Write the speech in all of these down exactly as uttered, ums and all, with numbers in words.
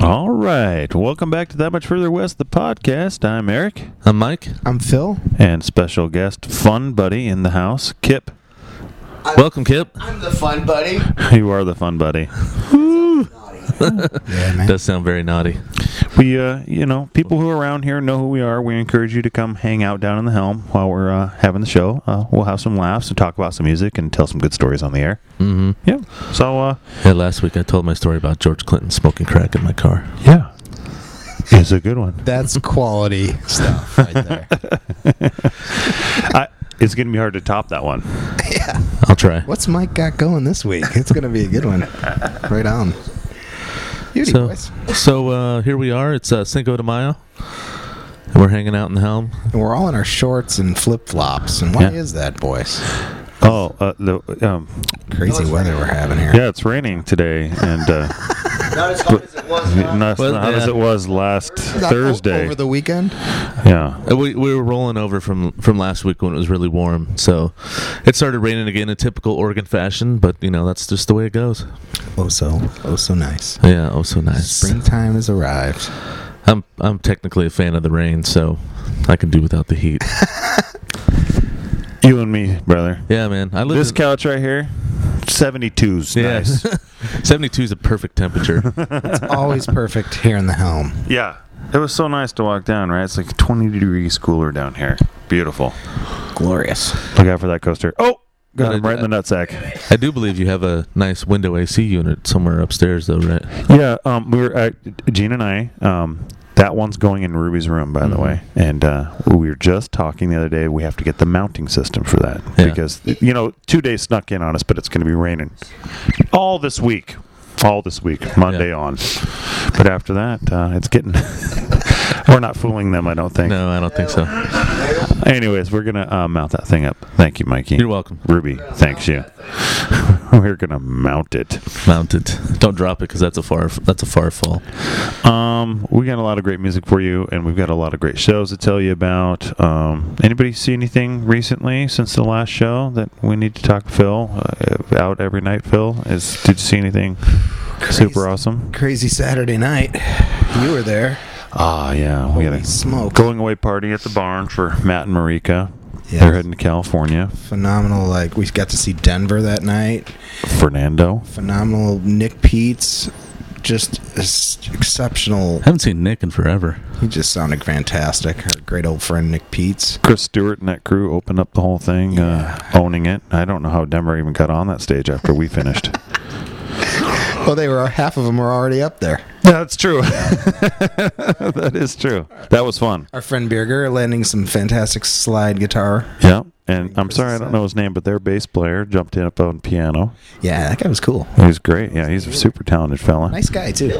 All right. Welcome back to That Much Further West, the podcast. I'm Eric. I'm Mike. I'm Phil. And special guest, fun buddy in the house, Kip. I'm, Welcome, Kip. I'm the fun buddy. You are the fun buddy. Yeah, man. Does sound very naughty. We, uh, you know, people who are around here know who we are. We encourage you to come hang out down in the Helm while we're uh, having the show. Uh, we'll have some laughs and talk about some music and tell some good stories on the air. Mm-hmm. Yeah. So, uh, yeah, last week I told my story about George Clinton smoking crack in my car. Yeah. It's a good one. That's quality stuff right there. I, it's going to be hard to top that one. Yeah. I'll try. What's Mike got going this week? It's going to be a good one. Right on. Beauty, so, boys. so uh, here we are. It's uh, Cinco de Mayo. And we're hanging out in the Helm. And we're all in our shorts and flip-flops. And why Yeah. is that, boys? Oh, uh, the um, Crazy weather we're having here. yeah, it's raining today, and uh, Not as hot as it was. not, not Well, hot as yeah. it was last Not Thursday. Over the weekend? Yeah. Uh, We, we were rolling over from, from last week when it was really warm. So it started raining again in typical Oregon fashion. But, you know, that's just the way it goes. Oh, so, oh, so nice. Yeah, oh, so nice. Springtime has arrived. I'm, I'm technically a fan of the rain, so I can do without the heat. You and me, brother. Yeah, man. I live This in, couch right here, seventy-two's yeah. nice. seventy-two is a perfect temperature. It's always perfect here in the Helm. Yeah. It was so nice to walk down, right? It's like twenty degrees cooler down here. Beautiful. Glorious. Look out for that coaster. Oh! Got But him I- right in the nutsack. I do believe you have a nice window A C unit somewhere upstairs, though, right? Yeah, um, we were at, Gene and I, um, that one's going in Ruby's room, by the Mhm. way. And uh, we were just talking the other day, we have to get the mounting system for that. Yeah. Because, you know, two days snuck in on us, but it's going to be raining all this week. All this week, Monday Yeah. on. But after that, uh, it's getting... We're not fooling them, I don't think. No, I don't think so. Anyways, we're going to uh, mount that thing up. Thank you, Mikey. You're welcome. Ruby, thanks you. We're going to mount it. Mount it. Don't drop it because that's a far that's a far fall. Um, we got a lot of great music for you, and we've got a lot of great shows to tell you about. Um, anybody see anything recently since the last show that we need to talk? Phil, uh, out every night. Phil, is did you see anything super awesome? Crazy Saturday night. You were there. Ah, yeah, we had Holy a smoke. going away party at the barn for Matt and Marika. Yes. They're heading to California. Phenomenal. Like, we got to see Denver that night. Fernando. Phenomenal. Nick Peets. Just ex- exceptional. I haven't seen Nick in forever. He just sounded fantastic. Our great old friend Nick Peets. Chris Stewart and that crew opened up the whole thing, uh, owning it. I don't know how Denver even got on that stage after we finished. Well, they were half of them were already up there. That's true. That is true. That was fun. Our friend Birger landing some fantastic slide guitar. Yeah. And I'm sorry I don't know his name, but their bass player jumped in up on piano. Yeah, that guy was cool. He was great. Yeah, he's a super talented fella. Nice guy too.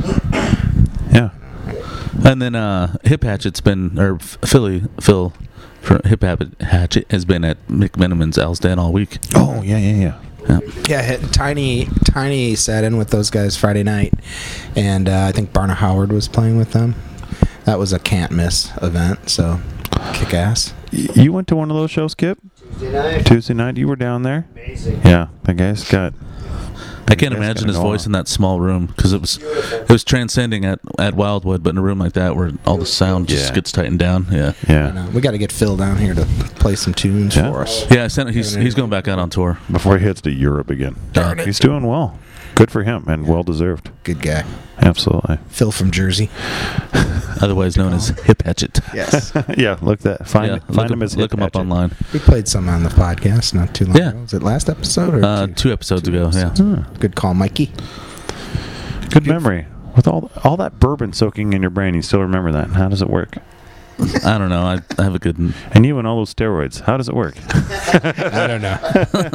Yeah. And then uh, Hip Hatchet's been, or F- Philly, Phil from Hip Hatchet Hatchet has been at McMiniman's Alsden all week. Oh, yeah, yeah, yeah. Yeah. Yeah, hit- Tiny Tiny sat in with those guys Friday night, and uh, I think Barna Howard was playing with them. That was a can't miss event. So kick ass. Y- You went to one of those shows, Kip? Tuesday night. Tuesday night? You were down there? Amazing. Yeah. The guy's got... I can't That's imagine gonna his go voice on. in that small room because it was it was transcending at, at Wildwood, but in a room like that where all the sound just Yeah. gets tightened down. Yeah. Yeah. And, uh, we got to get Phil down here to play some tunes Yeah. for us. Yeah, I sent, he's he's going back out on tour. Before he heads to Europe again. Darn it. He's doing well. Good for him and well deserved. Good guy. Absolutely. Phil from Jersey. Otherwise known as Hip Hatchet. Yes. Yeah, look that. Find, Yeah, find look him him, as look Hip him up Hatchet. online. We played some on the podcast not too long Yeah. ago. Was it last episode? Or Uh, two? two episodes ago, yeah. Huh. Good call, Mikey. Good memory. With all all that bourbon soaking in your brain, you still remember that. How does it work? I don't know. I, I have a good. And you and all those steroids, how does it work? I don't know.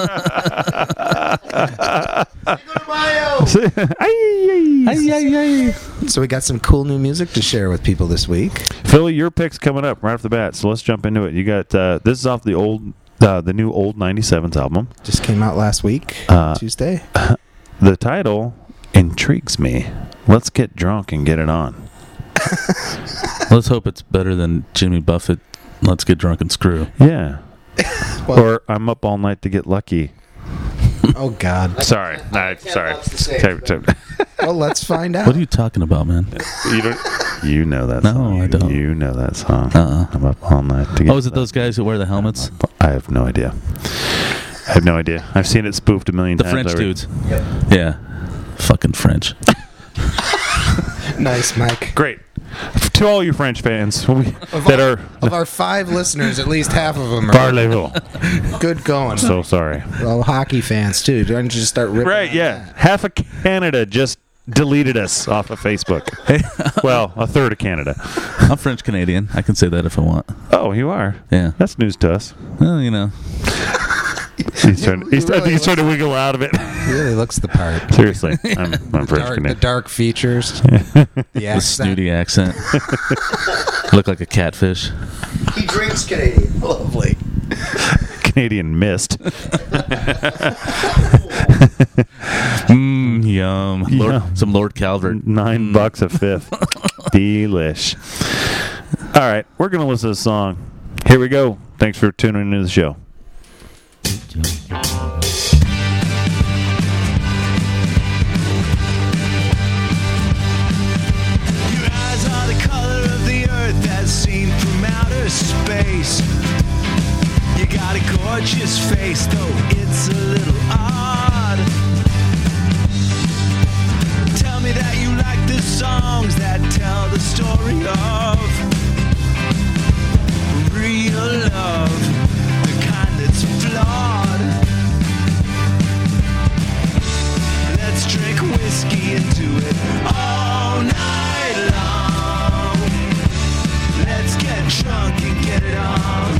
Cinco de Mayo. So we got some cool new music to share with people this week. Philly, your pick's coming up right off the bat, so let's jump into it. You got uh, this is off the old, uh, the new old ninety-sevens album. Just came out last week, Uh, Tuesday. The title intrigues me. Let's get drunk and get it on. Let's hope it's better than Jimmy Buffett. Let's get drunk and screw. Yeah. Well- Or I'm up all night to get lucky. Oh God. Sorry. I Nah, have ten sorry. bucks to save. Type- type- Well, let's find out. What are you talking about, man? You don't. You know that No, song. I don't. You know that song. Uh-uh. I'm up all night to get Oh, is it that. those guys who wear the helmets? I have no idea. I have no idea. I've seen it spoofed a million The times. French already. dudes. Yep. Yeah. Fucking French. Nice, Mike. Great. To all you French fans we, Of that our, are of our five listeners, at least half of them are parlez-vous. good going. So sorry. Well, hockey fans too. Why don't you just start ripping? Right, on yeah. that? Half of Canada just deleted us off of Facebook. Well, a third of Canada. I'm French Canadian. I can say that if I want. Oh, you are? Yeah. That's news to us. Well, you know. He's trying, he's, You I really think he's trying to wiggle out of it. He really looks the part. Seriously. I'm, I'm French Dark, the Canadian. dark features. The The accent. snooty accent. Look like a catfish. He drinks Canadian. Lovely. Canadian mist. Mmm, yum. Lord, Yum. Some Lord Calvert. Nine Mm. bucks a fifth. Delish. All right, we're going to listen to this song. Here we go. Thanks for tuning into the show. Your eyes are the color of the earth as seen from outer space. You got a gorgeous face, though it's a little odd. Tell me that you like the songs that tell the story of real love, the kind that's flawed. Let's drink whiskey and do it all night long. Let's get drunk and get it on.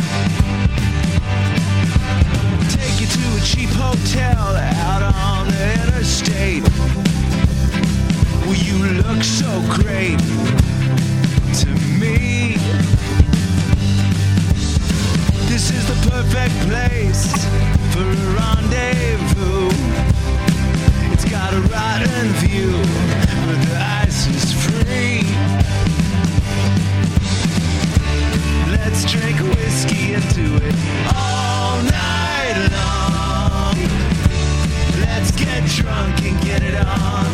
Take you to a cheap hotel out on the interstate, where you look so great to me. This is the perfect place for a rendezvous. It's got a rotten view, but the ice is free. Let's drink whiskey and do it all night long. Let's get drunk and get it on.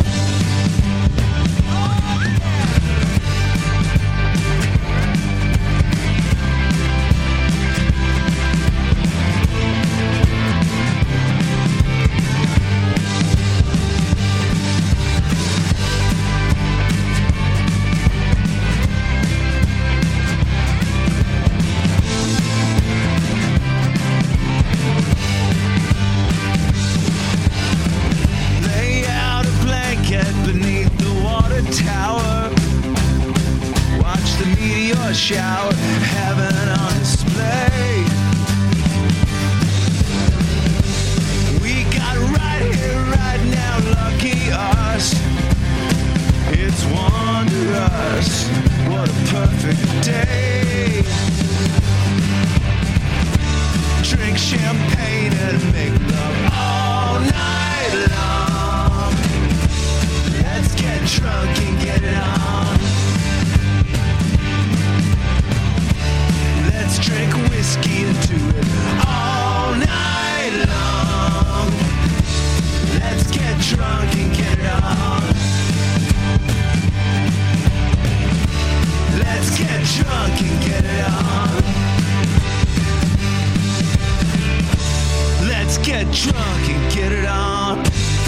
Lay out a blanket beneath the water tower. Watch the meteor shower, heaven on display. We got right here, right now, lucky us. It's wondrous, what a perfect day. Drink champagne and make love all night long. Let's get drunk and get it on. Let's drink whiskey and do it all night long. Let's get drunk and get it on. Let's get drunk and get it on. Let's get drunk and get it on.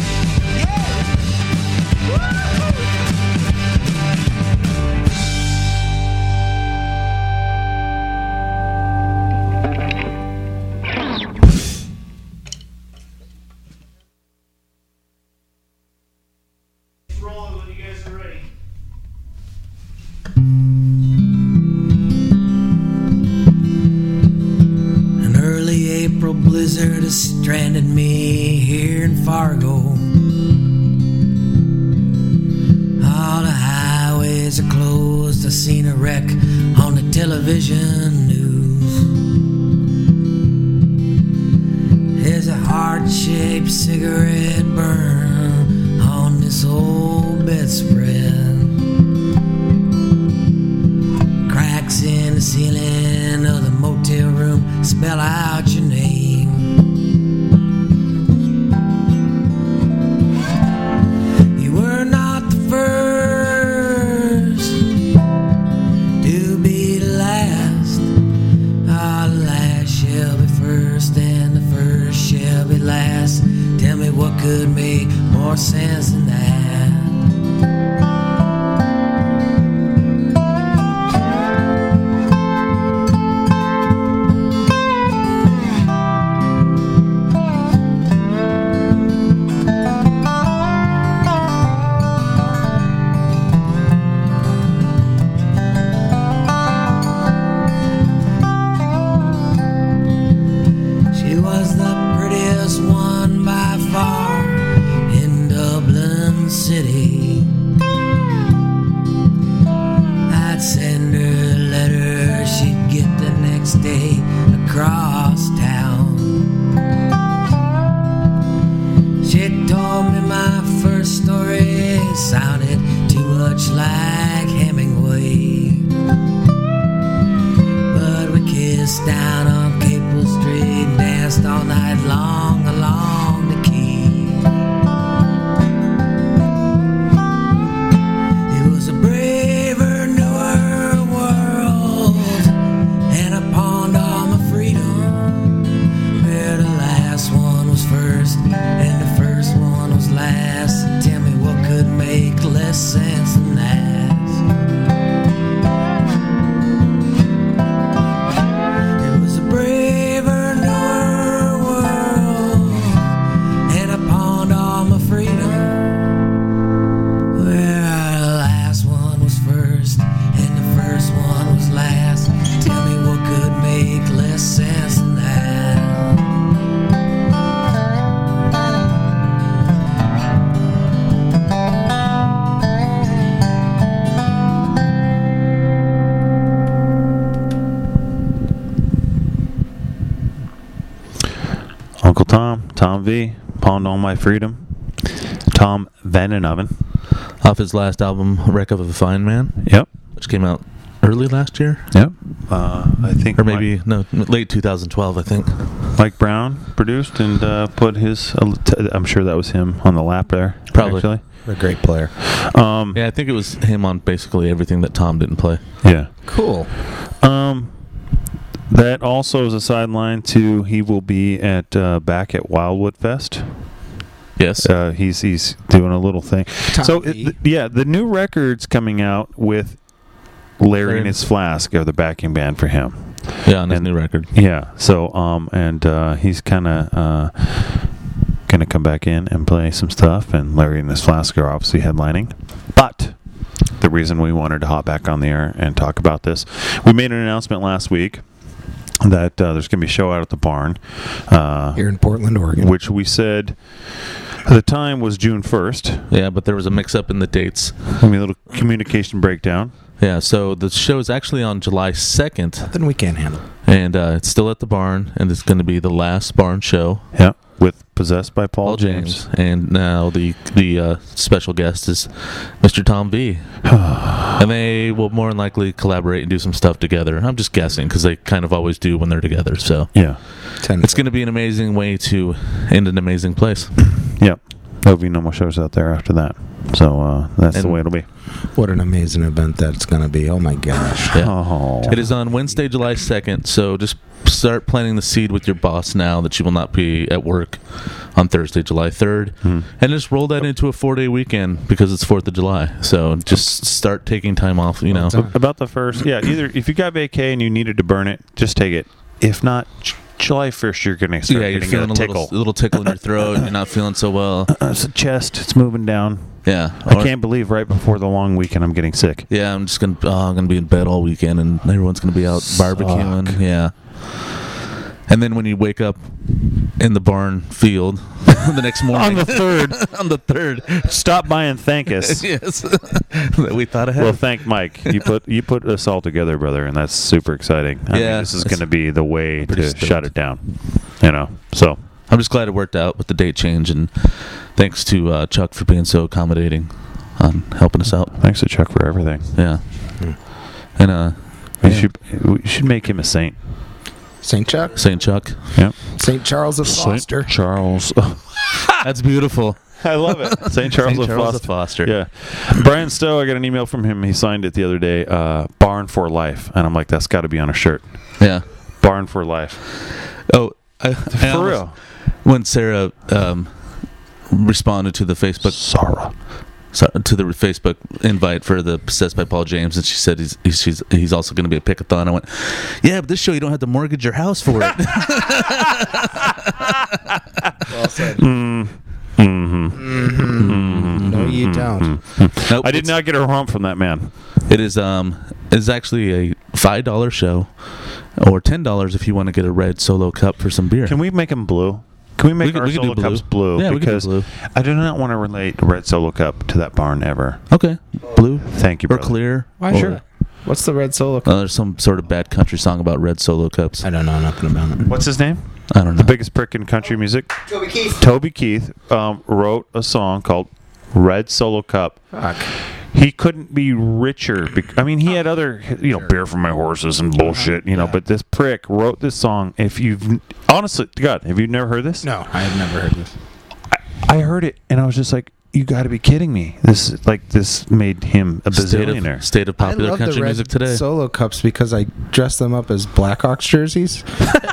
Rolling when you guys are ready. An early April blizzard has stranded me here in Fargo. All the highways are closed. I've seen a wreck on the television news. There's a heart-shaped cigarette burn on this old bedspread. Cracks in the ceiling of the motel room spell out your name. sense in that. She was the prettiest one by far in Dublin City. I'd send her a letter, she'd get the next day across town. She told me my first story sounded too much like Hemingway, but we kissed down on Capel Street and danced all night long along the quay. It was a braver, newer world, and I pawned all my freedom, where the last one was first and the first one was last. Tell me what could make less sense than that. It was a braver, newer world, and I pawned all my freedom, where the last one was first and the first one was last. Tell me what could make less sense than that. Uncle Tom, Tom V, pawned all my freedom. Tom Vandenhoven. Off his last album, Wreck of a Fine Man, Yep. which came out early last year, Yep. Uh, I think or maybe no, late two thousand twelve, I think. Mike, Mike Brown produced and uh, put his. Uh, t- I'm sure that was him on the lap there. Probably. Actually. A great player. Um, Yeah, I think it was him on basically everything that Tom didn't play. yeah. Cool. Um, that also is a sideline to he will be at uh, back at Wildwood Fest. Yes. Uh, he's he's doing a little thing. Tom so V. it, yeah, the new record's coming out with Larry Larry. and his Flask are the backing band for him. yeah, on his and- new record. Yeah. So um and uh, he's kind of uh gonna come back in and play some stuff, and Larry and his Flask are obviously headlining. But the reason we wanted to hop back on the air and talk about this, we made an announcement last week that uh, there's gonna be a show out at the barn. Uh, Here in Portland, Oregon. which we said at the time was June first. Yeah, but there was a mix-up in the dates. I mean, a little communication breakdown. Yeah, so the show is actually on July second, Then we can't handle. and uh, it's still at the barn, and it's going to be the last barn show. Yeah, with Possessed by Paul, James. And now the the uh, special guest is Mister Tom V. And they will more than likely collaborate and do some stuff together. I'm just guessing because they kind of always do when they're together. So Yeah, Ten. it's going to be an amazing way to end an amazing place. yep. There'll be no more shows out there after that. So uh, that's the And- way it'll be. What an amazing event that's going to be. Oh, my gosh. Yeah. Oh, It is on Wednesday, July second, so just start planting the seed with your boss now that you will not be at work on Thursday, July third. Mhm. And just roll that into a four-day weekend because it's fourth of July. So just start taking time off, you know. Well done. about the first. Yeah, either if you got vacay and you needed to burn it, just take it. If not, J- July first, you're gonna start Yeah, you're getting feeling a a tickle. little, a little tickle in your throat. You're not feeling so well. Uh, it's a chest. It's moving down. Yeah. I Or- can't believe right before the long weekend I'm getting sick. Yeah, I'm just gonna oh, I'm gonna be in bed all weekend, and everyone's gonna be out barbecuing. Suck. Yeah. And then when you wake up in the barn field the next morning On the third, on the third, stop by and thank us. yes, that we thought ahead. Well, thank Mike. You put you put us all together, brother, and that's super exciting. I Yeah, mean, this is it's going to be the way pretty to stoked. shut it down. You know, so I'm just glad it worked out with the date change, and thanks to uh, Chuck for being so accommodating on helping us out. thanks to Chuck for everything. Yeah, Hmm. and uh, We yeah. should we should make him a saint. Saint Chuck? Saint Chuck, Yep. Saint Charles of Foster. Saint Charles. that's beautiful. I love it. Saint Charles, Saint of, Charles Foster. of Foster. Yeah. Brian Stowe, I got an email from him. He signed it the other day. Uh, Barn for Life, and I'm like, that's got to be on a shirt. Yeah. Barn for Life. Oh, I, I For almost- real. when Sarah um, responded to the Facebook Sarah. so, to the Facebook invite for the Possessed by Paul James, and she said he's he's he's, he's also going to be at Pickathon. I went, yeah, but this show you don't have to mortgage your house for it. Well said. Mm. Mm-hmm. Mm-hmm. No, you don't. Nope, I did it's- not get a hump from that man. It is um it's actually a five dollar show, or ten dollars if you want to get a red Solo cup for some beer. Can we make them blue? Can we make We could- our we could do Solo blue. cups blue? Yeah, we could do because blue. I do not want to relate the Red Solo Cup to that barn ever. Okay, blue Thank you, or brother. clear. Why, or- sure. What's the red solo? Uh, there's some sort of bad country song about red Solo cups. I don't know nothing about it. What's his name? I don't know. The biggest prick in country music. Toby Keith. Toby Keith um, wrote a song called Red Solo Cup. Fuck. He couldn't be richer. bec- I mean, he had other, you know, beer from my horses and bullshit, you know. But this prick wrote this song. If you've honestly, God, have you never heard this? No, I have never heard this. I heard it and I was just like, you got to be kidding me. This like this made him a State bazillionaire. of, state of popular I love country the red music today. Solo cups because I dress them up as Blackhawks jerseys.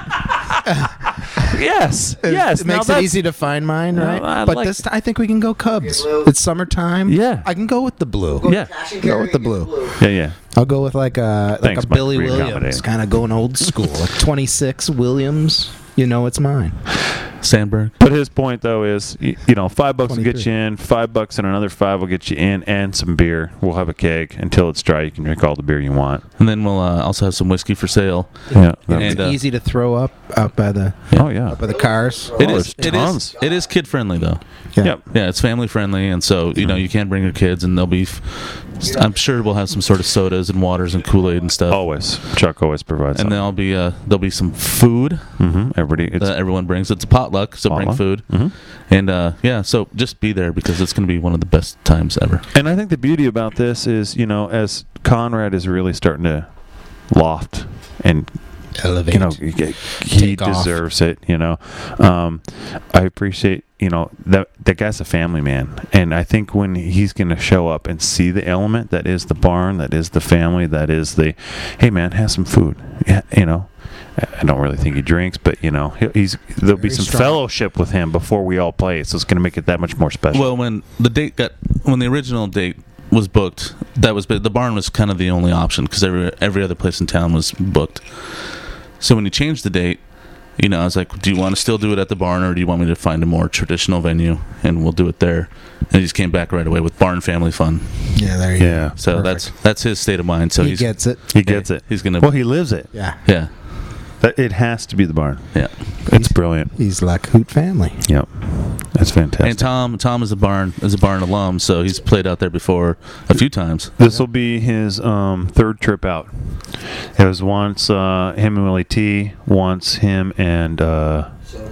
Yes, It- yes. It now makes it that's- easy to find mine, No, right? I but like- this time, I think we can go Cubs. Blue. It's summertime. Yeah. I can go with the blue. Go Yeah. cash and Go carry with the and get blue. Yeah, yeah. I'll go with like a like Thanks, a Mike, Billy for Williams, accommodating. kind of going old school, like twenty-six Williams. You know, it's mine. Sandberg. But his point though is, you, you know, five bucks will get twenty-three. you in, five bucks and another five will get you in, and some beer. We'll have a keg until it's dry. You can drink all the beer you want. And then we'll uh, also have some whiskey for sale. Yeah. And, It's uh, easy to throw up out by the oh yeah. up by the cars. It Oh, is. there's It is. tons. It is kid friendly though. Yeah. Yep. Yeah, it's family friendly, and so you know you can bring your kids, and they'll be. F- I'm sure we'll have some sort of sodas and waters and Kool Aid and stuff. Always. Chuck always provides. and there'll be uh, there'll be some food mm-hmm. Everybody. It's, that everyone brings. It's a potluck, so bring Potluck. food, Mhm. and uh, yeah, so just be there because it's going to be one of the best times ever. And I think the beauty about this is, you know, as Conrad is really starting to loft and Elevate. you know he, he Take off. deserves it, you know. um I appreciate, you know, that that guy's a family man, and I think when he's going to show up and see the element that is the barn, that is the family, that is the, hey man, have some food, yeah, you know. I don't really think he drinks, but you know, he- he's there'll be Very some strong. fellowship with him before we all play, so it's going to make it that much more special. Well, when the date got when the original date was booked, that was the barn was kind of the only option because every every other place in town was booked. So when you changed the date, you know, I was like, do you want to still do it at the barn, or do you want me to find a more traditional venue and we'll do it there? And he just came back right away with Barn Family Fun. Yeah, there you yeah, go. So Perfect. that's that's his state of mind. So he he's gets it. he gets it. He's gonna. Well, he lives it. Yeah, yeah, That it has to be the barn. yeah. It's brilliant. he's like Hoot family. Yep, that's fantastic. And Tom, Tom is a barn is a barn alum, so he's played out there before a few times. This will be his um, third trip out. It was once uh, him and Willie T. Once him and uh,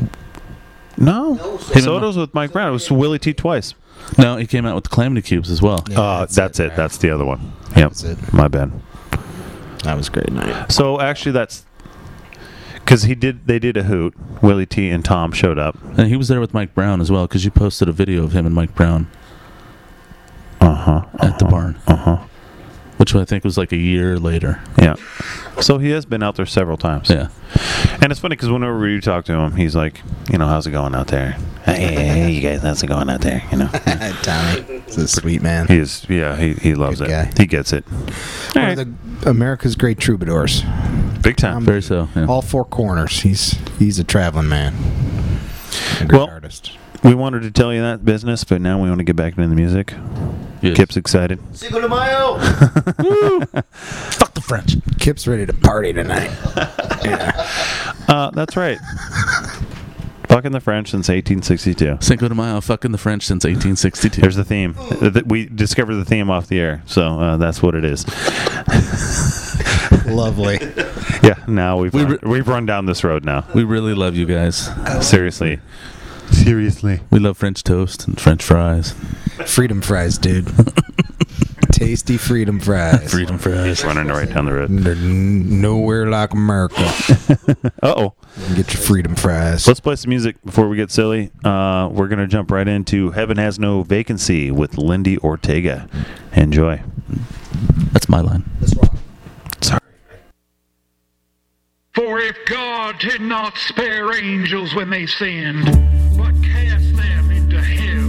no, No, Him and Soto's with Mike Brown. It was Willie T. twice. No, he came out with the Calamity Cubes as well. Yeah, uh, that's that's, it, it. right. That's the other one. Yep, That's it. my bad. That was a great night. So actually, that's because he did. They did a hoot. Willie T. and Tom showed up. And he was there with Mike Brown as well because you posted a video of him and Mike Brown Uh huh. at the barn, Uh huh. which I think was like a year later. Yeah. So he has been out there several times. Yeah. And it's funny because whenever we talk to him, he's like, you know, how's it going out there? Hey, hey, hey, you guys, how's it going out there? You know, Tommy, he's a sweet man. he is, yeah, he, he loves Good it. guy. He gets it. All One right. of the America's great troubadours. Big time. Um, Very so. Yeah. All four corners. He's he's a traveling man. A great Well- artist. We wanted to tell you that business, but now we want to get back into the music. Yes. Kip's excited. Cinco de Mayo. Fuck the French. Kip's ready to party tonight. Yeah. Uh, that's right. Fucking the French since eighteen sixty-two. Cinco de Mayo, fucking the French since eighteen sixty-two. There's the theme. Uh, th- We discovered the theme off the air, so uh, that's what it is. Lovely. Yeah, now we've We run, re- we've run down this road now. We really love you guys. Seriously. Seriously. We love French toast and French fries. Freedom fries, dude. Tasty freedom fries. Freedom fries. Running right down the road. They're n- nowhere like America. Uh-oh. Get your freedom fries. Let's play some music before we get silly. Uh, we're going to jump right into Heaven Has No Vacancy with Lindy Ortega. Enjoy. That's my line. Let's rock. Sorry. For if God did not spare angels when they sinned, but cast them into hell,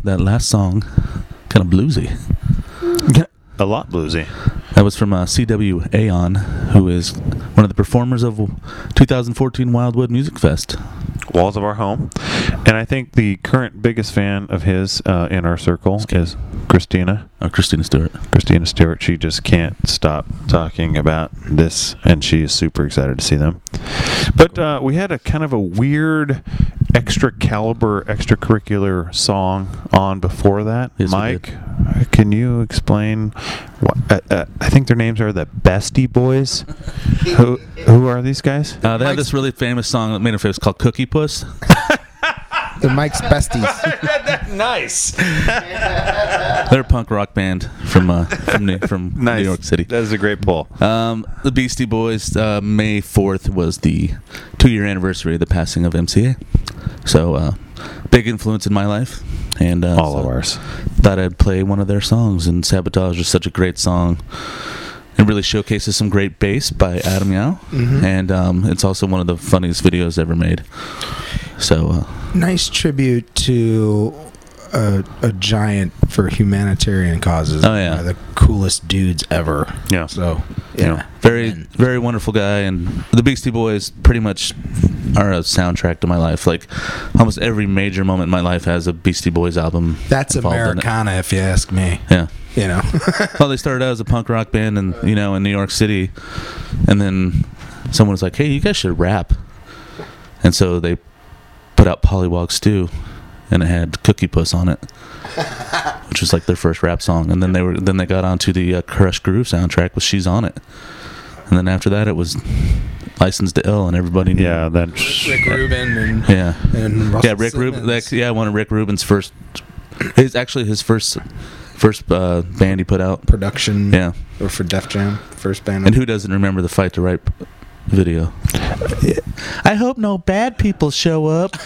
that last song, kind of bluesy. A lot bluesy. That was from uh, C W Aon, who is one of the performers of two thousand fourteen Wildwood Music Fest. Walls of Our Home. And I think the current biggest fan of his uh, in our circle is Christina. Oh, Christina Stewart. Christina Stewart. She just can't stop talking about this, and she is super excited to see them. But uh, we had a kind of a weird extra caliber, extracurricular song on before that. Yes, we Mike, can you explain? What, uh, uh, I think their names are the Bestie Boys. who who are these guys? Uh, they have this really famous song that made them famous called Cookie Puss. They're Mike's besties. Nice. They're a punk rock band from uh, from, New, from Nice. New York City. That is a great pull. Um, the Beastie Boys, uh, May fourth was the two-year anniversary of the passing of M C A. So, uh, big influence in my life. And uh, All so of ours. Thought I'd play one of their songs. And Sabotage is such a great song. It really showcases some great bass by Adam Yao. Mhm. And um, it's also one of the funniest videos ever made. So, uh, Nice tribute to a, a giant for humanitarian causes. Oh, yeah. One of the coolest dudes ever. Yeah. So, Yeah. yeah. very, And- very wonderful guy. And the Beastie Boys pretty much are a soundtrack to my life. Like, almost every major moment in my life has a Beastie Boys album. That's involved in it. Americana, if you ask me. Yeah. You know. Well, they started out as a punk rock band, and you know, in New York City, and then someone was like, "Hey, you guys should rap," and so they put out Pollywog Stew, and it had Cookie Puss on it, which was like their first rap song. And then they were then they got onto the uh, Crush Groove soundtrack with She's on It, and then after that, it was Licensed to Ill, and everybody knew. Yeah, that's Rick Rubin and, Yeah. and Russell Yeah, Rick Rubin. Simmons. Like, yeah, one of Rick Rubin's first. His actually his first first uh, band he put out. production. Yeah. Or for Def Jam, first band. And who doesn't remember the Fight to Right video? I hope no bad people show up.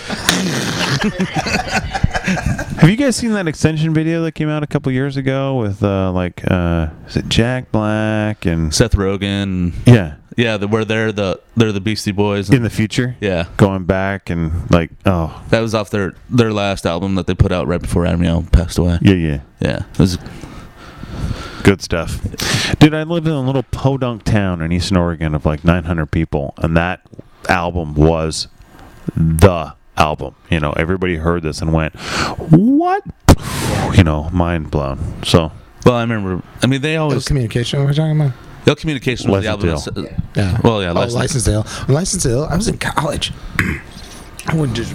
Have you guys seen that extension video that came out a couple years ago with uh, like uh, is it Jack Black and Seth Rogen. yeah, Yeah, the, where they're the they're the Beastie Boys. in the future? Yeah, Going back and like oh that was off their their last album that they put out right before Adam Yao passed away. yeah yeah Yeah, it was good stuff. Dude, I lived in a little podunk town in Eastern Oregon of like nine hundred people, and that album was the album. You know, everybody heard this and went, "What?" You know, mind blown. So well. I remember. I mean, they Ill always Communication, what are we talking about? Ill Communication was the album. Licensed to that- Yeah. Well, yeah, Oh, Licensed- License to Ill. License to Ill. I was in college. I would just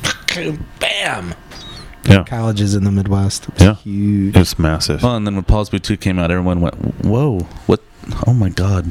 bam. yeah, Colleges in the Midwest. It was Yeah. huge. it's massive. Well, and then when Paul's Boutique came out, everyone went, "Whoa, what? Oh my God!"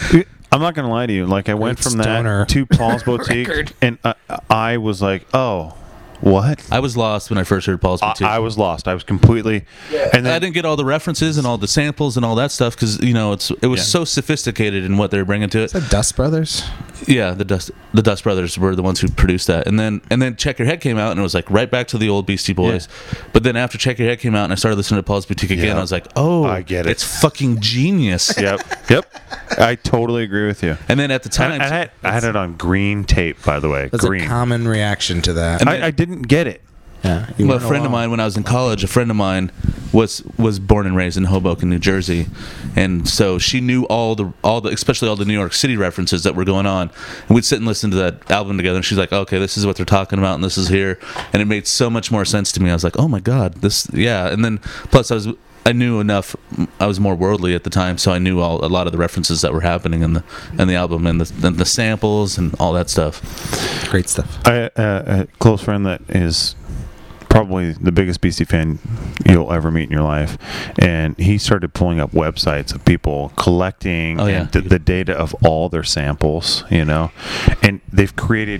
I'm not gonna lie to you. Like I went Great from stoner that to Paul's Boutique, record. and uh, I was like, "Oh, what?" I was lost when I first heard Paul's I, Boutique. I was lost. I was completely. And then I didn't get all the references and all the samples and all that stuff because you know it's it was Yeah. so sophisticated in what they were bringing to it. Is that Dust Brothers? Yeah, the Dust the Dust Brothers were the ones who produced that, and then and then Check Your Head came out and it was like right back to the old Beastie Boys. But then after Check Your Head came out and I started listening to Paul's Boutique again, Yeah. I was like, oh, I get it. It's fucking genius. Yep. Yep. I totally agree with you. And then at the I, time, I had, I had it on green tape, by the way. That's green. a common reaction to that. And I, I didn't get it. yeah. You well, a weren't friend of alone. mine when I was in college, a friend of mine was was born and raised in Hoboken, New Jersey, and so she knew all the all the especially all the New York City references that were going on. And we'd sit and listen to that album together, and she's like, "Okay, this is what they're talking about, and this is here," and it made so much more sense to me. I was like, "Oh my God, this yeah!" And then plus I was. I knew enough. I was more worldly at the time, so I knew all a lot of the references that were happening in the in the album and the and the samples and all that stuff. Great stuff. I, uh, a close friend that is probably the biggest Beastie fan you'll ever meet in your life, and he started pulling up websites of people collecting Oh, yeah. and the, the data of all their samples, you know, and they've created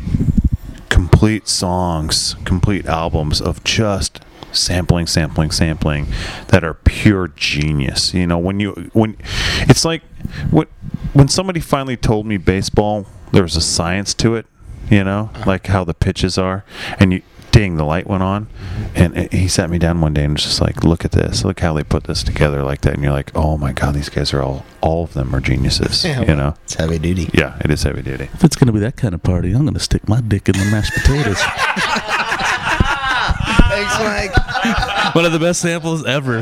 complete songs, complete albums of just sampling sampling sampling that are pure genius. You know, when you when it's like what when somebody finally told me baseball, there was a science to it, you know, like how the pitches are, and you ding, the light went on, and it, he sat me down one day and was just like, look at this, look how they put this together like that, and you're like, oh my God, these guys are all all of them are geniuses. Yeah, you well, know, It's heavy duty. yeah, it is heavy duty. If it's gonna be that kind of party, I'm gonna stick my dick in the mashed potatoes. Thanks, Mike. One of the best samples ever.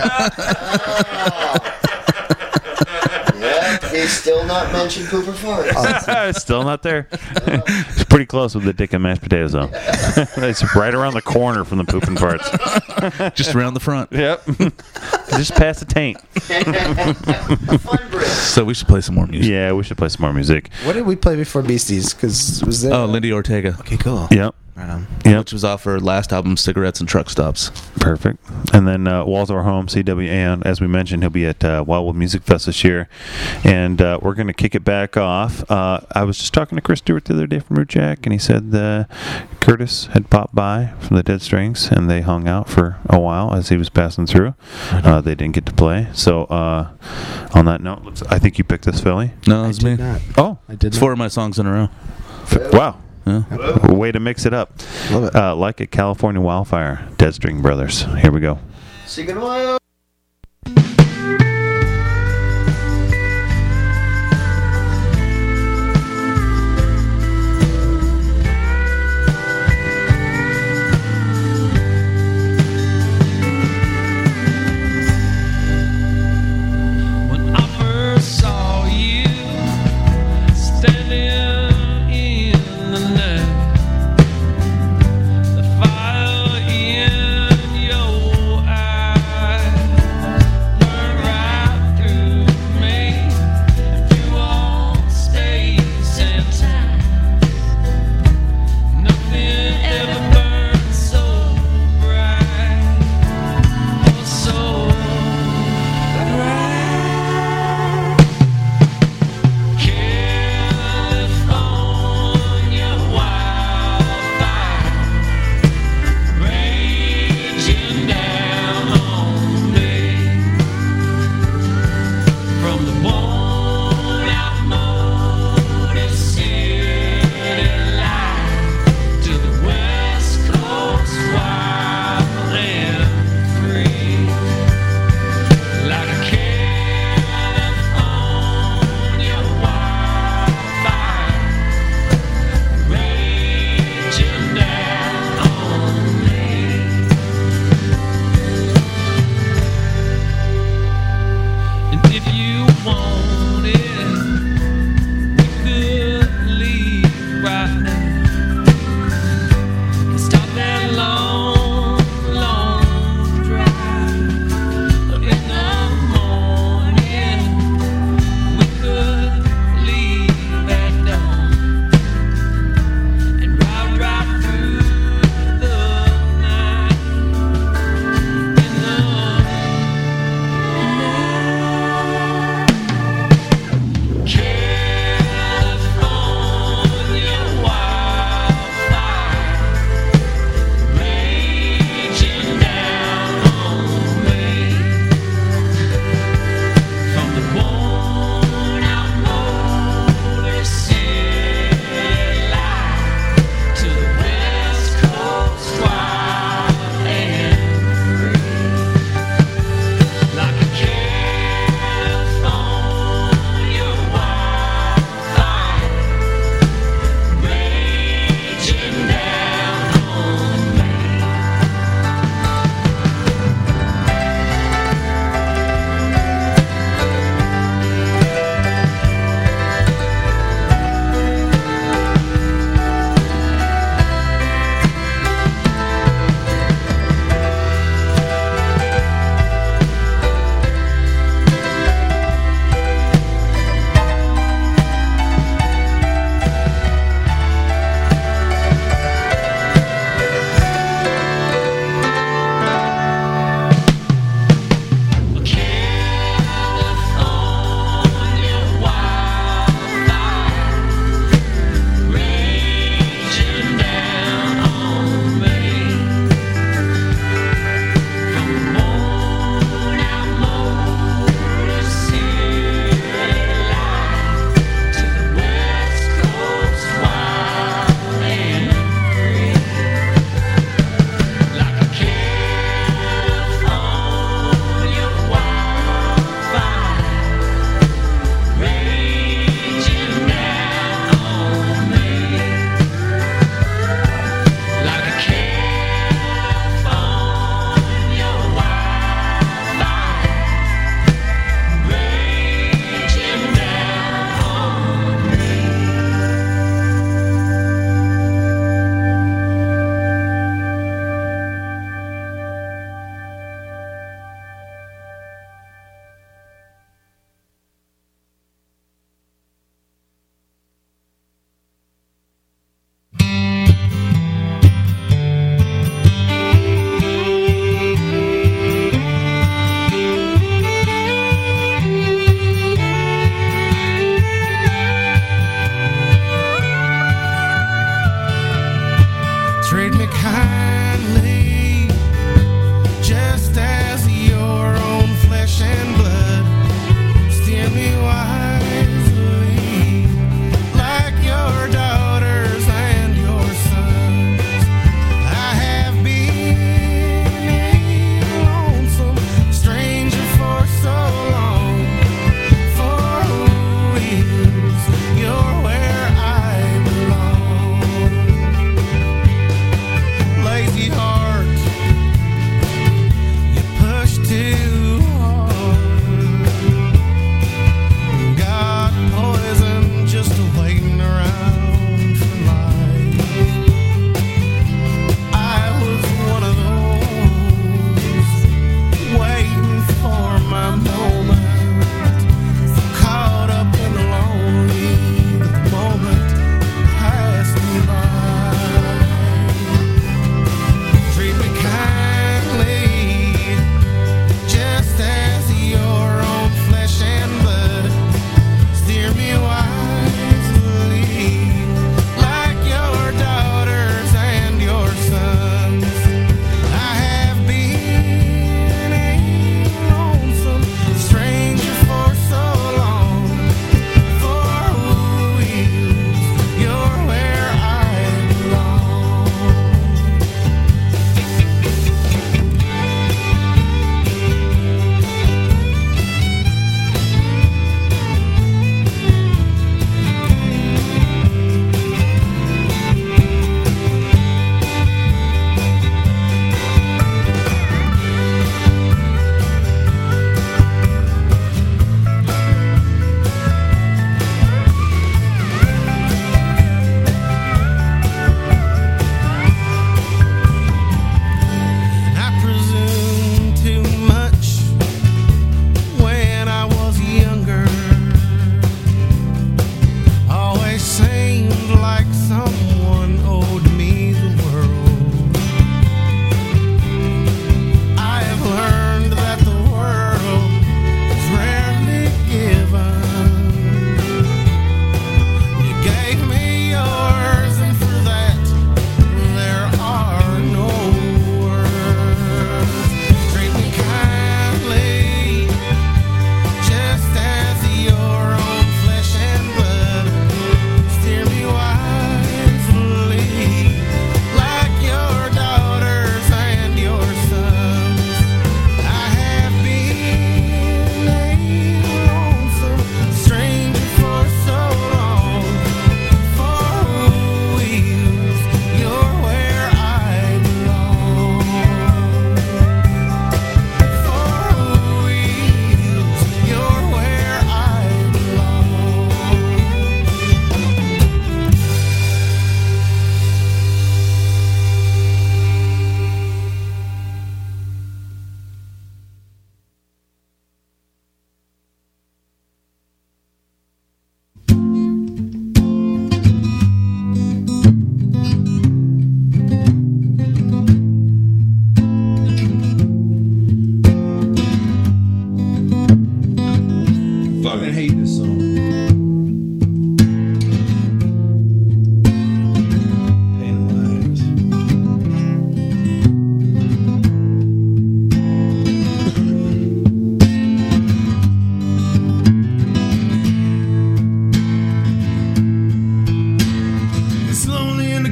Yeah, he's still not mentioned Pooper Farts. Still not there. It's pretty close with the dick and mashed potatoes, though. It's right around the corner from the poop and farts. Just around the front. Yep. Just past the taint. Fun bridge. So we should play some more music. Yeah, we should play some more music. What did we play before Beasties? Because was there? Oh, Lindy Ortega, Okay, cool. Yep. Right on. Yep. which was off her last album, Cigarettes and Truck Stops. Perfect. And then uh, Walls of Our Home, C W A N, as we mentioned, he'll be at uh, Wildwood Music Fest this year. And uh, we're going to kick it back off. Uh, I was just talking to Chris Stewart the other day from Root Jack, and he said uh, Curtis had popped by from the Dead Strings, and they hung out for a while as he was passing through. Uh, they didn't get to play. So uh, on that note, looks, I think you picked this, Philly. No, it I was did me. not. Oh, I did It's not. four of my songs in a row. f- wow. Yeah. Way to mix it up. Love it. Uh, like a California Wildfire, Dead String Brothers. Here we go. Sing it away. When I first saw you standing in the night, the fire in your eyes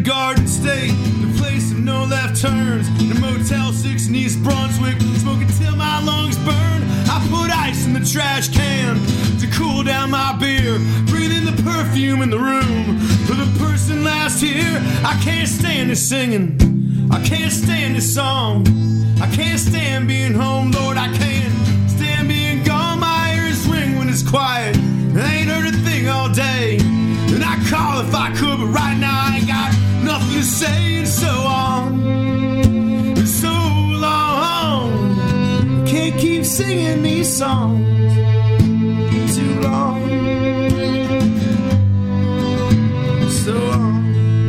Garden State, the place of no left turns. The Motel six in East Brunswick, smoking till my lungs burn. I put ice in the trash can to cool down my beer. Breathe in the perfume in the room for the person last here. I can't stand this singing, I can't stand this song. I can't stand being home, Lord, I can't stand being gone. My ears ring when it's quiet, I ain't heard a thing all day. And I call if I could, but right now I ain't got nothing to say. And so on, and so long. Can't keep singing these songs too long. So long.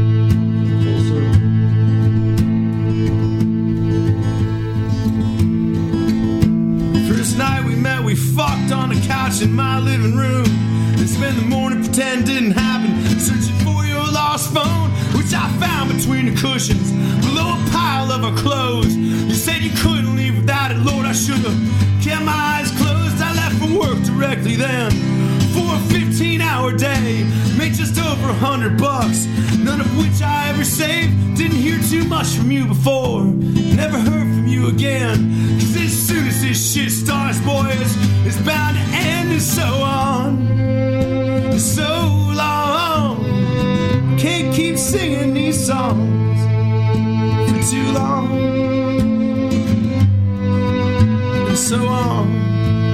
First night we met, we fucked on the couch in my living room. And spend the morning pretend didn't happen, searching for your lost phone, which I found between the cushions below a pile of our clothes. You said you couldn't leave without it, Lord, I should have kept my eyes closed. I left for work directly then for a fifteen hour day, made just over a hundred bucks, none of which I ever saved. Didn't hear too much from you before, never heard from you again. Cause as soon as this shit starts, boys, it's bound to end. And so on, so long. Can't keep singing these songs for too long. And so on.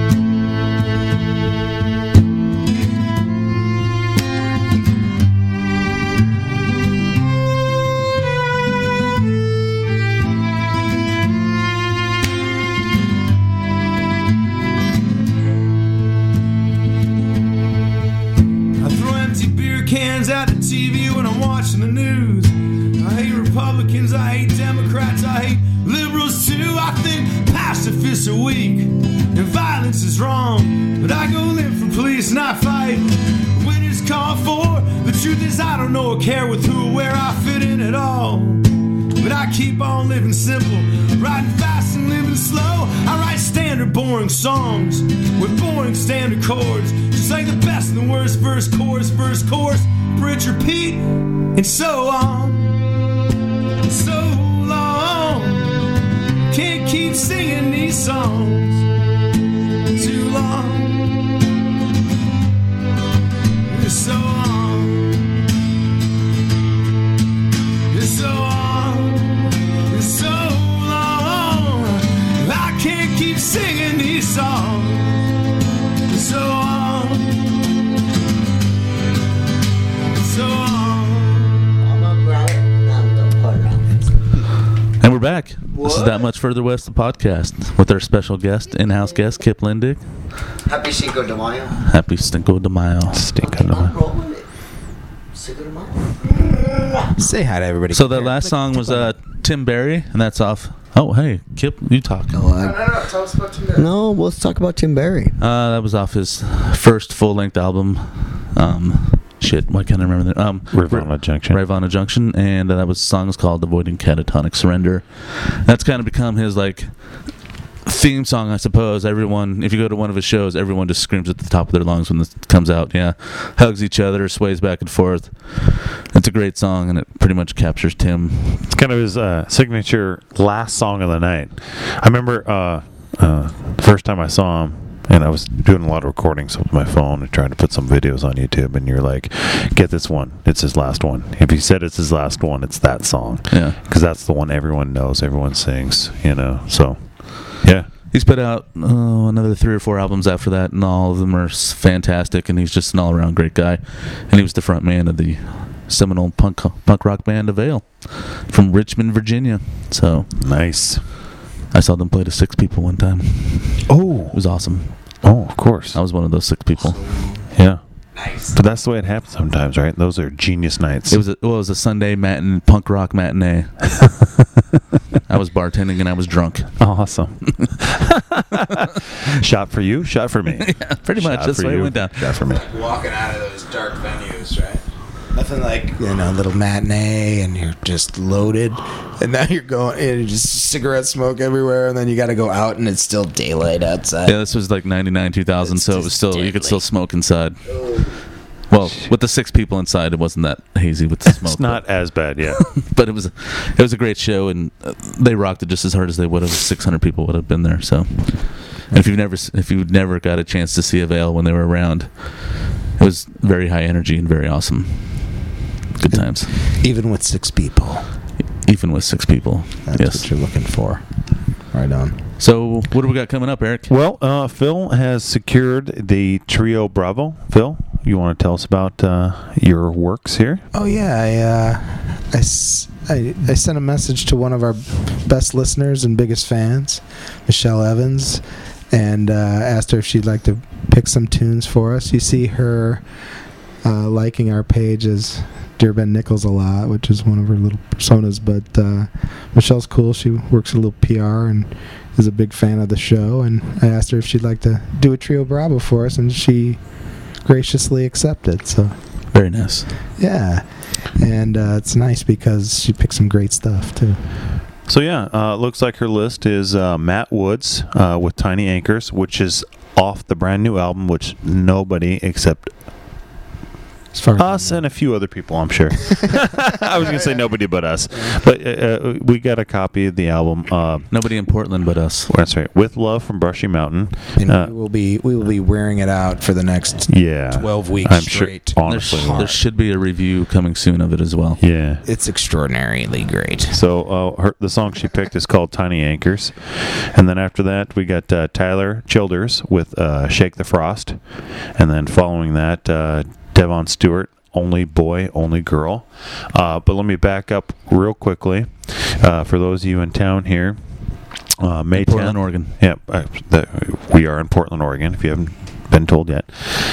Cans at the T V when I'm watching the news. I hate Republicans, I hate Democrats, I hate liberals too. I think pacifists are weak and violence is wrong, but I go live for police and I fight when it's called for. The truth is I don't know or care with who or where I fit in at all, but I keep on living simple, riding fast and living slow. I write standard boring songs with boring standard chords, just like the best and the worst, verse, chorus, verse, chorus, bridge, repeat, and so on. So long. Can't keep singing these songs too long. It's so on. It's so on. It's so long. I can't keep singing these songs so on. So on. And we're back. What? This is That Much Further West, the podcast, with our special guest, in-house guest, Kip Lindig. Happy Cinco de Mayo. Happy Cinco de Mayo. Cinco de Mayo. Cinco de Mayo. Say hi to everybody. So that last song was uh, Tim Barry, and that's off. Oh, hey, Kip, you talk. No, no, no, no. Tell us about Tim Barry. No, let's talk about Tim Barry. Uh, that was off his first full-length album. Um, shit, why can't I remember that? Um, Ravana Junction. Ravana Junction, and uh, that was the song is called "Avoiding Catatonic Surrender." That's kind of become his like theme song, I suppose. Everyone, if you go to one of his shows, everyone just screams at the top of their lungs when this comes out. Yeah, hugs each other, sways back and forth. It's a great song, and it pretty much captures Tim. It's kind of his uh, signature last song of the night. I remember uh, uh, the first time I saw him, and I was doing a lot of recordings with my phone and trying to put some videos on YouTube, and you're like, get this one. It's his last one. If he said it's his last one, it's that song. Yeah. Because that's the one everyone knows, everyone sings, you know. So, yeah. He's put out uh, another three or four albums after that, and all of them are s- fantastic, and he's just an all-around great guy. And he was the front man of the seminal punk punk rock band Avail from Richmond, Virginia. So Nice. I saw them play to six people one time. Oh. It was awesome. Oh, of course. I was one of those six people. Yeah. Nice. But that's the way it happens sometimes, right? Those are genius nights. It was a, well, it was a Sunday matin punk rock matinee. I was bartending and I was drunk. Awesome. Shot for you, shot for me. Yeah, pretty Shot much. That's for the way it you, went down. Shot for me. Walking out of those dark venues, right? Nothing like, you know, little matinee and you're just loaded, and now you're going and just cigarette smoke everywhere, and then you got to go out and it's still daylight outside. Yeah, this was like ninety-nine, two thousand, It's so it was just still, you could deadly. still smoke inside. Well, with the six people inside, it wasn't that hazy with the smoke. It's not as bad, yeah. But it was it was a great show, and uh, they rocked it just as hard as they would have. six hundred people would have been there. So, and if you've never if you never got a chance to see Avail when they were around, it was very high energy and very awesome. Good times, Even with six people. even with six people. That's yes. what you're looking for. Right on. So, what do we got coming up, Eric? Well, uh, Phil has secured the Trio Bravo. Phil, you want to tell us about uh, your works here? Oh yeah, I, uh, I, s- I, I sent a message to one of our best listeners and biggest fans, Michelle Evans, and uh, asked her if she'd like to pick some tunes for us. You see her uh, liking our page as Dear Ben Nichols a lot, which is one of her little personas, but uh, Michelle's cool. She works a little P R and is a big fan of the show, and I asked her if she'd like to do a Trio Bravo for us, and she graciously accepted. So Very nice. yeah, and uh, it's nice because she picked some great stuff too. So yeah, uh, looks like her list is uh, Matt Woods uh, with Tiny Anchors, which is off the brand new album, which nobody except As far as us and a few other people, I'm sure. I was going to say nobody but us, but uh, uh, we got a copy of the album. Uh, Nobody in Portland but us. that's right, With Love from Brushy Mountain. and Uh, we will be we will be wearing it out for the next yeah, twelve weeks I'm straight. sure. There, Honestly, sh- there should be a review coming soon of it as well. yeah. It's extraordinarily great. So uh, her, the song she picked is called Tiny Anchors. And then after that, we got uh, Tyler Childers with uh, Shake the Frost. And then following that, uh, Devon Stewart, Only Boy, Only Girl. Uh, but let me back up real quickly. Uh, for those of you in town here, uh, May Portland, tenth. Oregon. Yep, uh, the, we are in Portland, Oregon, if you haven't been told yet.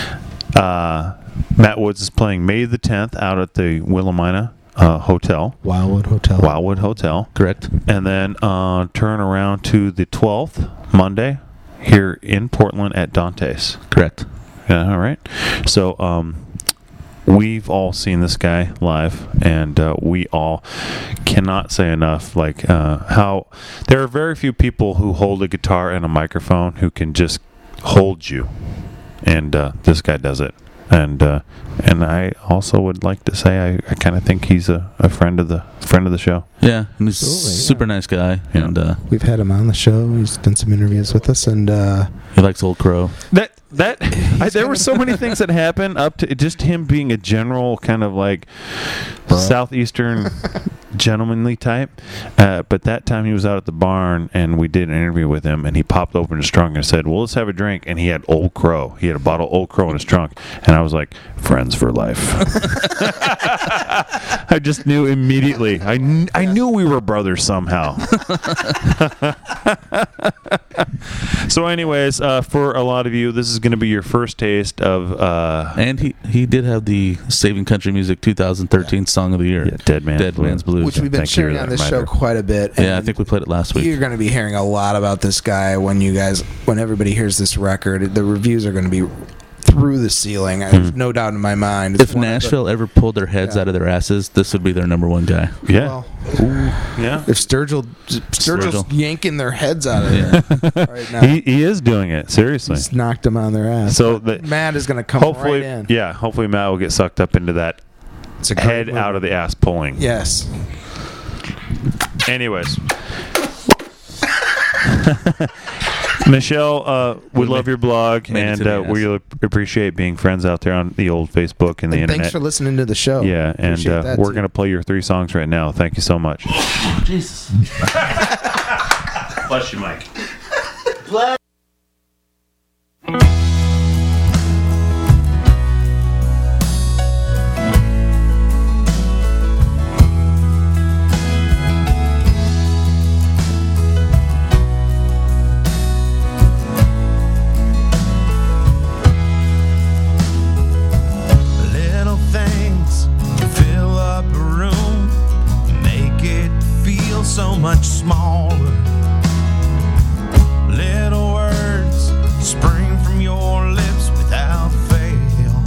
Uh, Matt Woods is playing May the tenth out at the Willamina uh, Hotel. Wildwood Hotel. Wildwood Hotel. Correct. And then uh, turn around to the twelfth, Monday, here in Portland at Dante's. Correct. Yeah, all right. So um, we've all seen this guy live, and uh, we all cannot say enough, like, uh, how there are very few people who hold a guitar and a microphone who can just hold you. And uh, this guy does it. And uh, and I also would like to say I, I kind of think he's a, a friend of the friend of the show. Yeah, and he's a Absolutely, yeah. super nice guy, Yeah. and uh, We've had him on the show. He's done some interviews with us, and uh, he likes Old Crow. That that I, there were so many things that happened up to just him being a general kind of like southeastern gentlemanly type. Uh, but that time he was out at the barn and we did an interview with him, and he popped open his trunk and said, "Well, let's have a drink." And he had Old Crow. He had a bottle of Old Crow in his trunk, and I was like, "Friends for life." I just knew immediately. I, kn- I knew we were brothers somehow. So, anyways, uh, for a lot of you, this is going to be your first taste of uh, And he, he did have the Saving Country Music two thousand thirteen Song of the Year. yeah, Dead Man, Dead Man's Blues. which we've been Thank you sharing for on that this show reminder. quite a bit. Yeah, I and think we played it last week. You're going to be hearing a lot about this guy when you guys, when everybody hears this record. The reviews are going to be through the ceiling. I have no doubt in my mind. It's If one of the- Nashville ever pulled their heads Yeah. out of their asses, this would be their number one guy. Yeah, Well, yeah. if Sturgill, Sturgill's Sturgill. yanking their heads out of Yeah. there right now. He, he is doing it seriously. He's knocked them on their ass. So the, Matt is going to come hopefully, right in. yeah, hopefully Matt will get sucked up into that It's a great head movie. out of the ass pulling. Yes. Anyways. Michelle, uh, we love your blog, Made it and to the uh, ass. we appreciate being friends out there on the old Facebook and the And internet. thanks for listening to the show. Yeah, and Appreciate uh, that, we're too. going to play your three songs right now. Thank you so much. Jesus. Bless you, Mike. Little things can fill up a room, make it feel so much smaller. Little words spring from your lips without fail.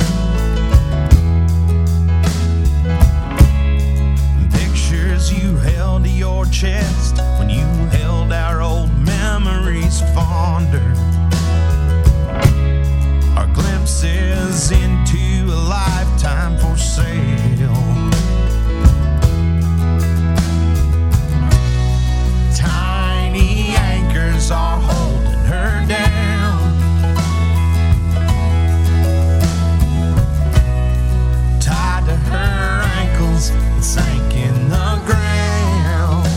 Pictures you held to your chest when you held our old memories fonder. Our glimpses into a sail. Tiny anchors are holding her down. Tied to her ankles and sank in the ground.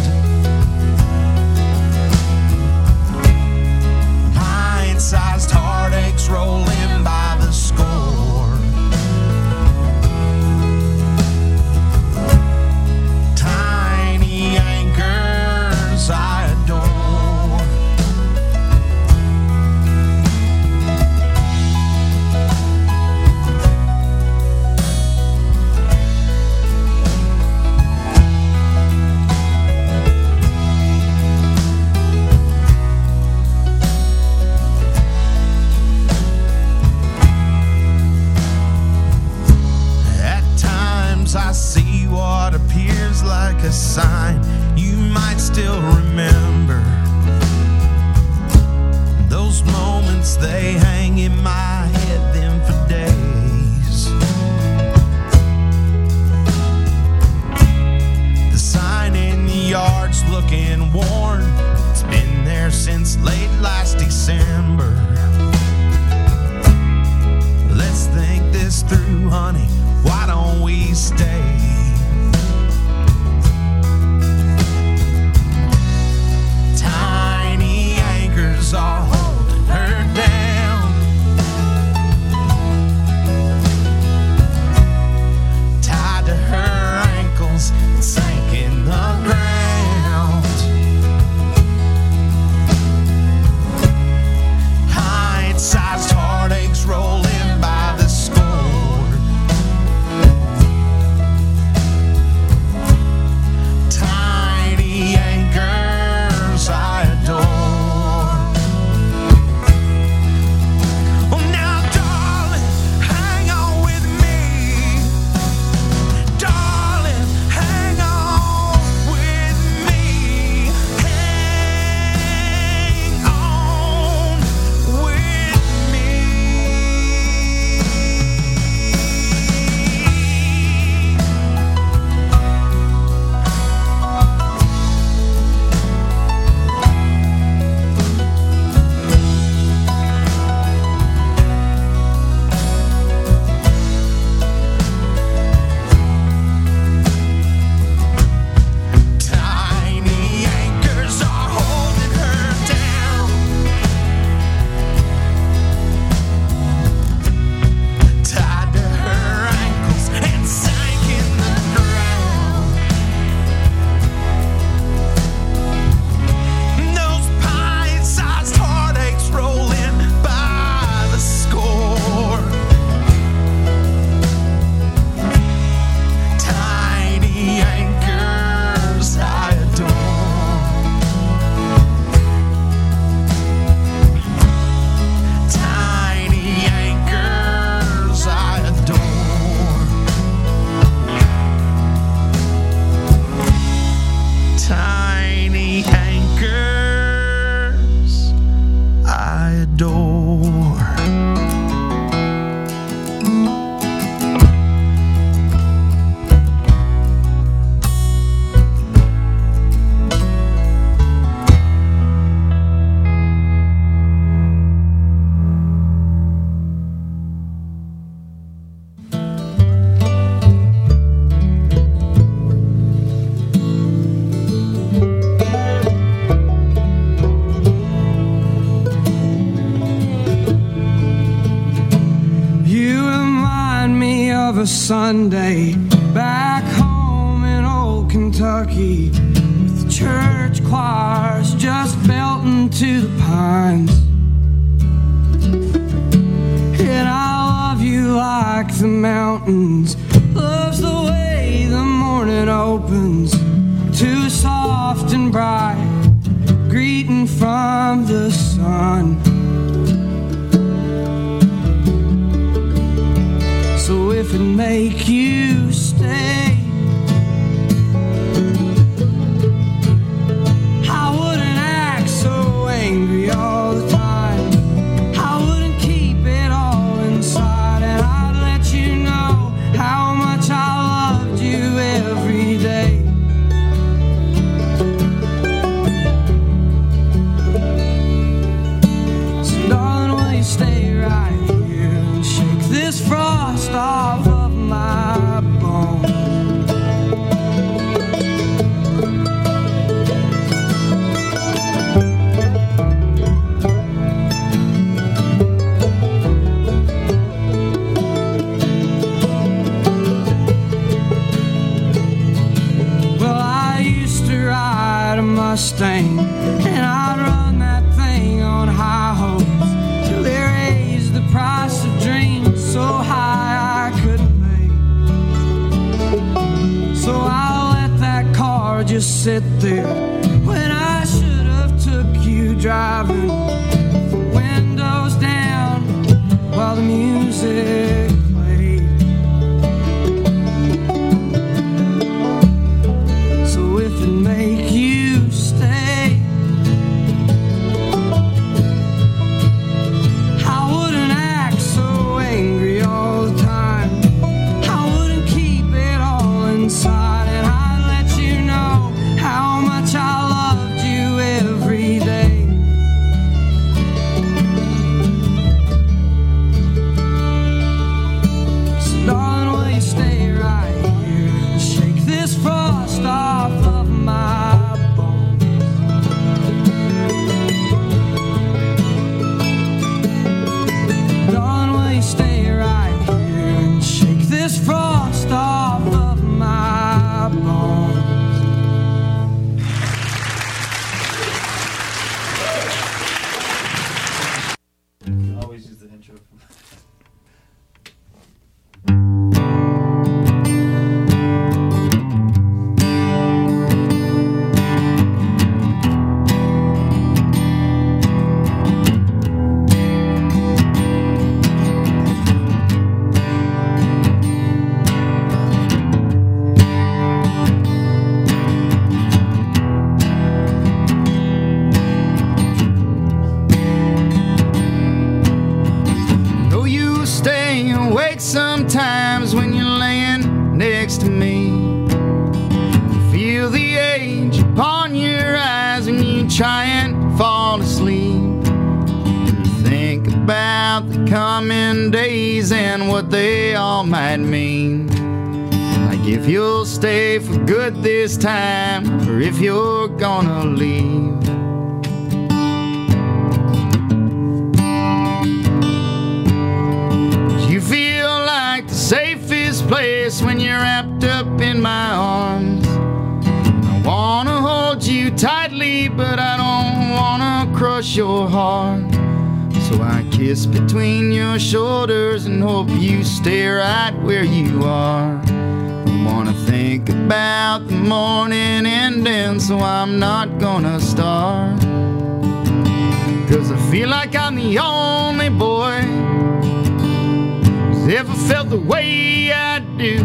Pint-sized heartaches rolling by the score. Tiny anchors I adore. At times I see what appears like a sign you might still remember. Those moments, they hang in my head then for days. The sign in the yard's looking worn. It's been there since late last December. Let's think this through, honey. Why don't we stay? Tiny anchors are holding her down. Tied to her ankles and sank in the ground. Pint-sized heartaches rolling by the score. Tiny anchors I adore. Oh, now, darling, hang on with me. Darling, hang on with me. Hang on with me. Tiny anchors are holding her down. Tied to her ankles and sank in the ground. Those pint-sized heartaches rolling by the score. Tiny anchors I adore. Tiny anchors I adore. Tiny anchors I adore. You remind me of a Sunday back home in old Kentucky, with the church choirs just belting to the pines. And I love you like the mountains, loves the way the morning opens, too soft and bright, greeting from the sun. So if it make you stay, I wouldn't act so angry all the time. I wouldn't keep it all inside, and I'd let you know how much I Mustang, and I'd run that thing on high hopes till they raised the price of dreams so high I couldn't pay. So I'll let that car just sit there when I should have took you driving, windows down while the music played. So if it make you stay, I wouldn't act so angry all the time. I wouldn't keep it all inside, and I'd let you know how much I loved you every day. So darling, will you stay right here and shake this frost off of my bones? Darling, will you stay right here and shake this frost off of my bones? Always use the intro. Know you stay awake sometimes when you're laying next to me. You feel the age upon your eyes when you try and fall asleep. You think about the coming days and what they all might mean. Like if you'll stay for good this time, or if you're gonna leave. You feel like the safest place when you're wrapped up in my arms. I wanna hold you tightly, but I don't wanna crush your heart. So I kiss between your shoulders and hope you stay right where you are. I wanna think about the morning ending, so I'm not gonna start. Cause I feel like I'm the only boy who's ever felt the way I do.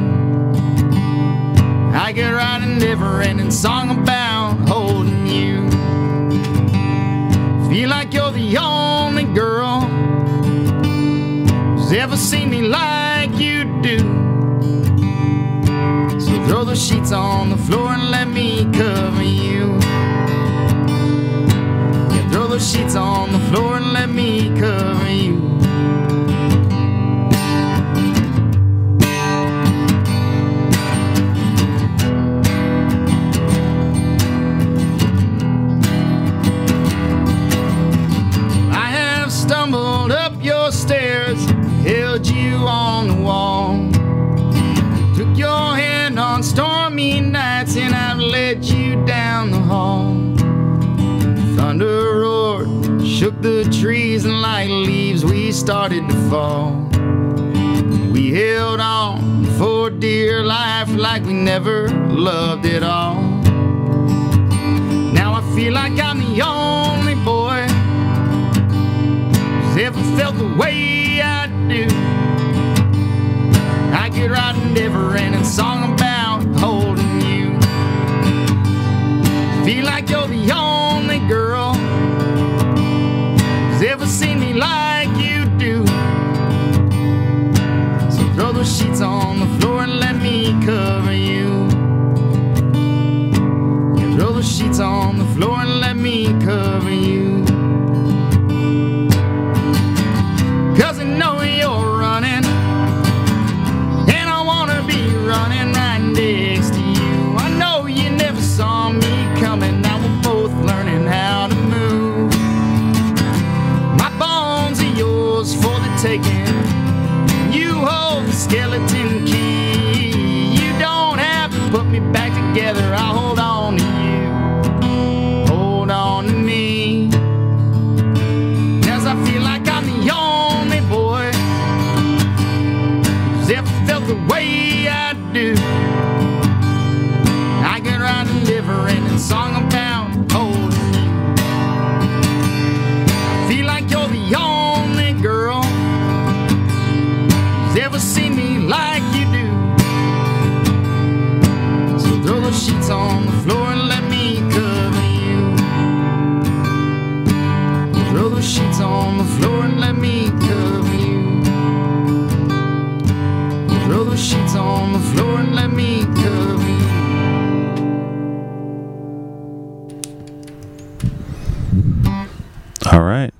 I could write a never-ending song about holding you. Feel like you're the only girl who's ever seen me like you do. So throw the sheets on the floor and let me cover you. Yeah, throw the sheets on the floor and let me cover you. I have stumbled up your stairs, held you on the wall, took your hand on stormy nights, and I've led you down the hall. Thunder roared, shook the trees, and like leaves we started to fall. We held on for dear life like we never loved at all. Now I feel like I'm the only boy who's ever felt the way I do. I could write a never-ending song about holding you. Feel like you're the only girl who's ever seen me like you do. So throw those sheets on the floor and let me cover you. Yeah, throw those sheets on the floor and let me cover you. Cause I know you're running, and I wanna be running right next to you. I know you never saw me coming, now we're both learning how to move. My bones are yours for the taking, you hold the skeleton key. You don't have to put me back together, I'll hold on to you.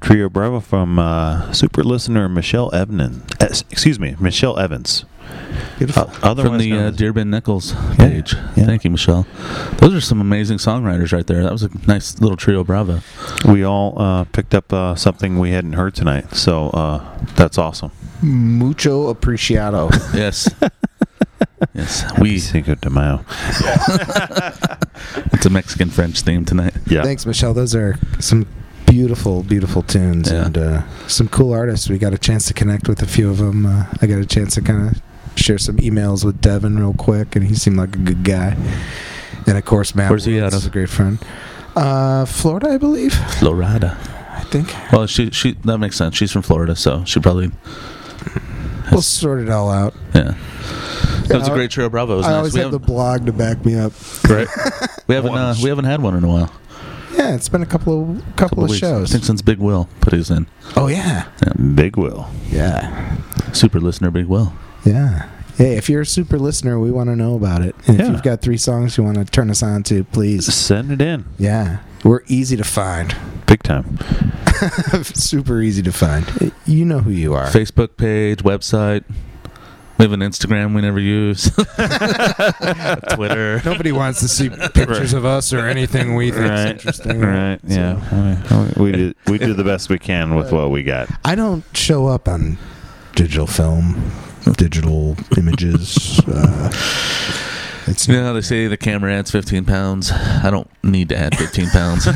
Trio Bravo from uh, super listener Michelle Evans. Uh, excuse me, Michelle Evans. Beautiful. Uh, otherwise From the known uh, as- Dearborn Nichols page. yeah. Thank you, Michelle. Those are some amazing songwriters right there. That was a nice little Trio Bravo. we all uh, picked up uh, something we hadn't heard tonight, so uh, that's awesome. Mucho apreciado. Yes. Yes. Happy We. Cinco de Mayo. It's a Mexican French theme tonight. Yeah. Thanks, Michelle. Those are some beautiful, beautiful tunes Yeah. and uh, some cool artists. We got a chance to connect with a few of them. Uh, I got a chance to kind of share some emails with Devin real quick, and he seemed like a good guy. And of course, Matt Where's he Woods out is of? a great friend. Uh, Florida, I believe. Florida. I think. Well, she she that makes sense. She's from Florida, so she probably We'll sort it all out. yeah. That was a I- great Trio Bravo. It was I nice. always We have the haven't, blog to back me up. right? we haven't uh, we haven't had one in a while. Yeah, it's been a couple of couple, Couple of weeks. I shows. think since Big Will put his in. Oh yeah, Big Will. yeah, Super listener Big Will. yeah. Hey, if you're a super listener, we want to know about it. And Yeah. if you've got three songs you want to turn us on to, please. Send it in. Yeah, we're easy to find. Big time. Super easy to find. You know who you are. Facebook page, website. We have an Instagram we never use. Twitter. Nobody wants to see pictures of us or anything we think is Right. interesting. Right. Yeah. I mean, we do we do the best we can with what we got. I don't show up on digital film, digital images. Uh, it's You know how they say the camera adds fifteen pounds? I don't need to add fifteen pounds.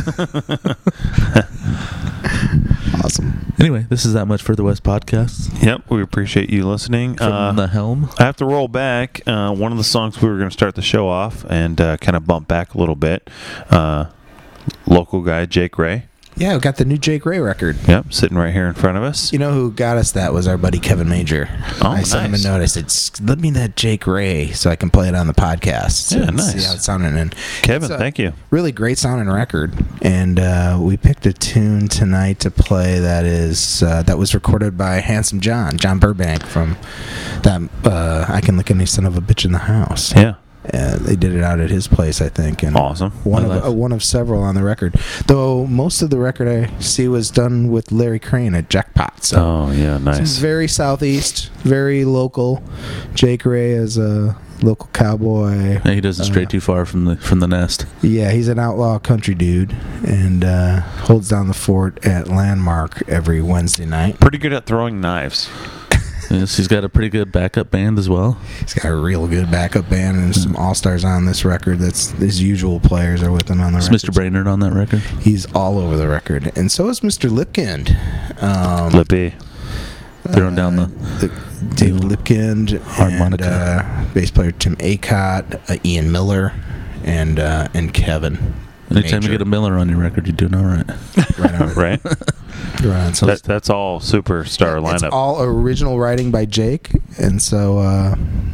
awesome. Anyway, this is That Much Further West podcast Yep. We appreciate you listening. from Uh, the helm. I have to roll back. Uh, one of the songs we were going to start the show off and uh, kind of bump back a little bit. Uh, local guy Jake Ray. Yeah, we got the new Jake Ray record. Yep, sitting right here in front of us. You know who got us that was our buddy Kevin Major. Oh, I sent nice. him a note. I said, "S- let me that Jake Ray so I can play it on the podcast. Yeah, and nice. See how it's sounding. And Kevin, it's a thank you. really great sounding record. And uh, we picked a tune tonight to play that is uh, that was recorded by Handsome John, John Burbank from that uh, I Can Lick Any Son of a Bitch in the House. Yeah, Uh, they did it out at his place, I think. And awesome. One I of love- uh, one of several on the record. Though most of the record I see was done with Larry Crane at Jackpot. So Oh, yeah, it's nice. very southeast, very local. Jake Ray is a local cowboy. Yeah, he doesn't stray too far from the from the nest. Yeah, he's an outlaw country dude and uh, holds down the fort at Landmark every Wednesday night. Pretty good at throwing knives. Yes, he's got a pretty good backup band as well. He's got a real good backup band and some all-stars on this record. That's his usual players are with him on the Is record. Mister Brainerd on that record? He's all over the record. And so is Mister Lipkind. Um, Lippy. Throwing down the the David Lipkind, Harmonica. and uh, bass player Tim Acott, uh, Ian Miller, and uh, and Kevin. Anytime Major. you get a Miller on your record, you're doing all right. Right on. Right? Right on. So that, that's all superstar it's lineup. all original writing by Jake, and so uh,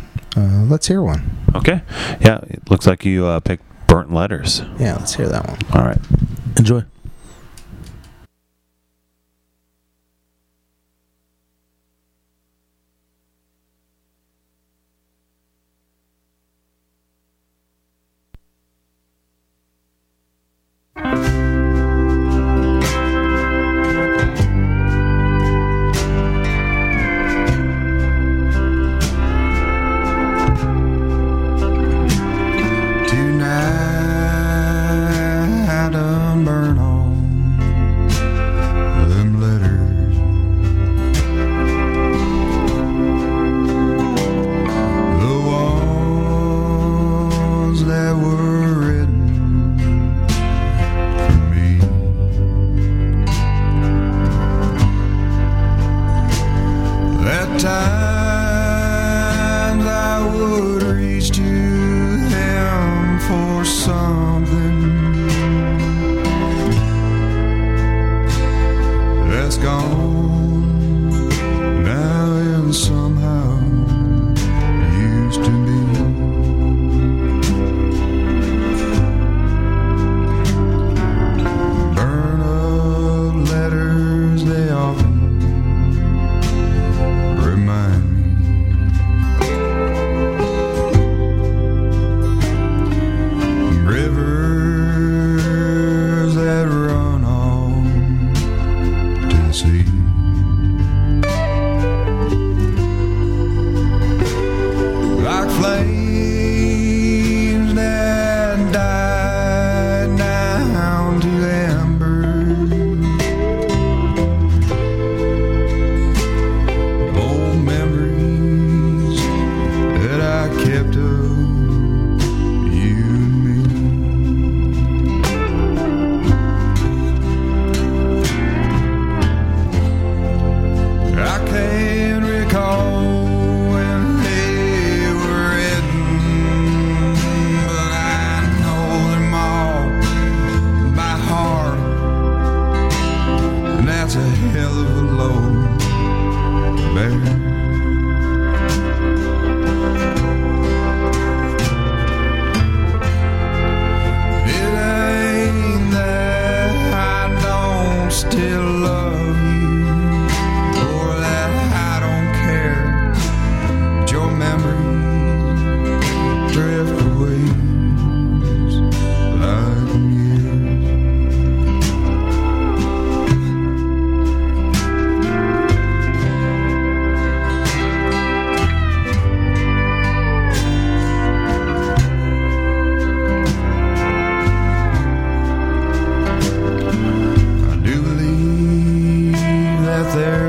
uh, let's hear one. Okay. Yeah, it looks like you uh, picked Burnt Letters. Yeah, let's hear that one. All right. Enjoy. Tonight, I'm burn on.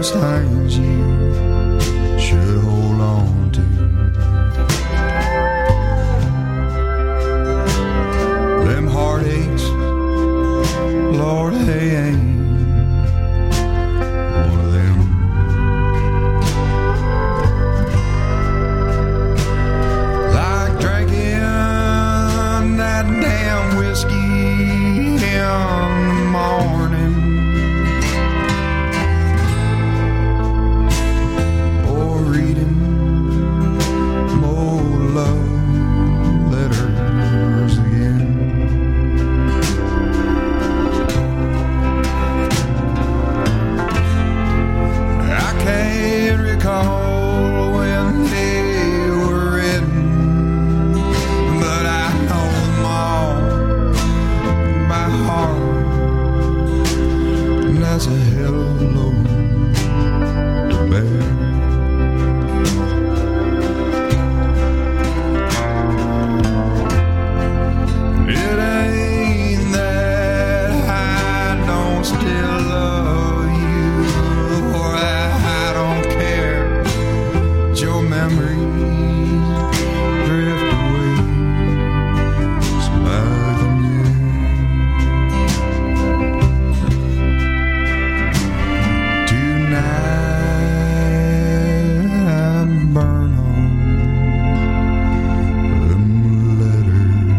those things you should hold on to. Them heartaches, Lord, they ain't one of them. Like drinking that damn whiskey in the morning, or reading more love letters again. I can't recall when they were written, but I know them all by heart, and that's a hell of a load to bear. It ain't that I don't still love you, or that I don't care. Your memories drift away, smiling you. Tonight I burn on them letters.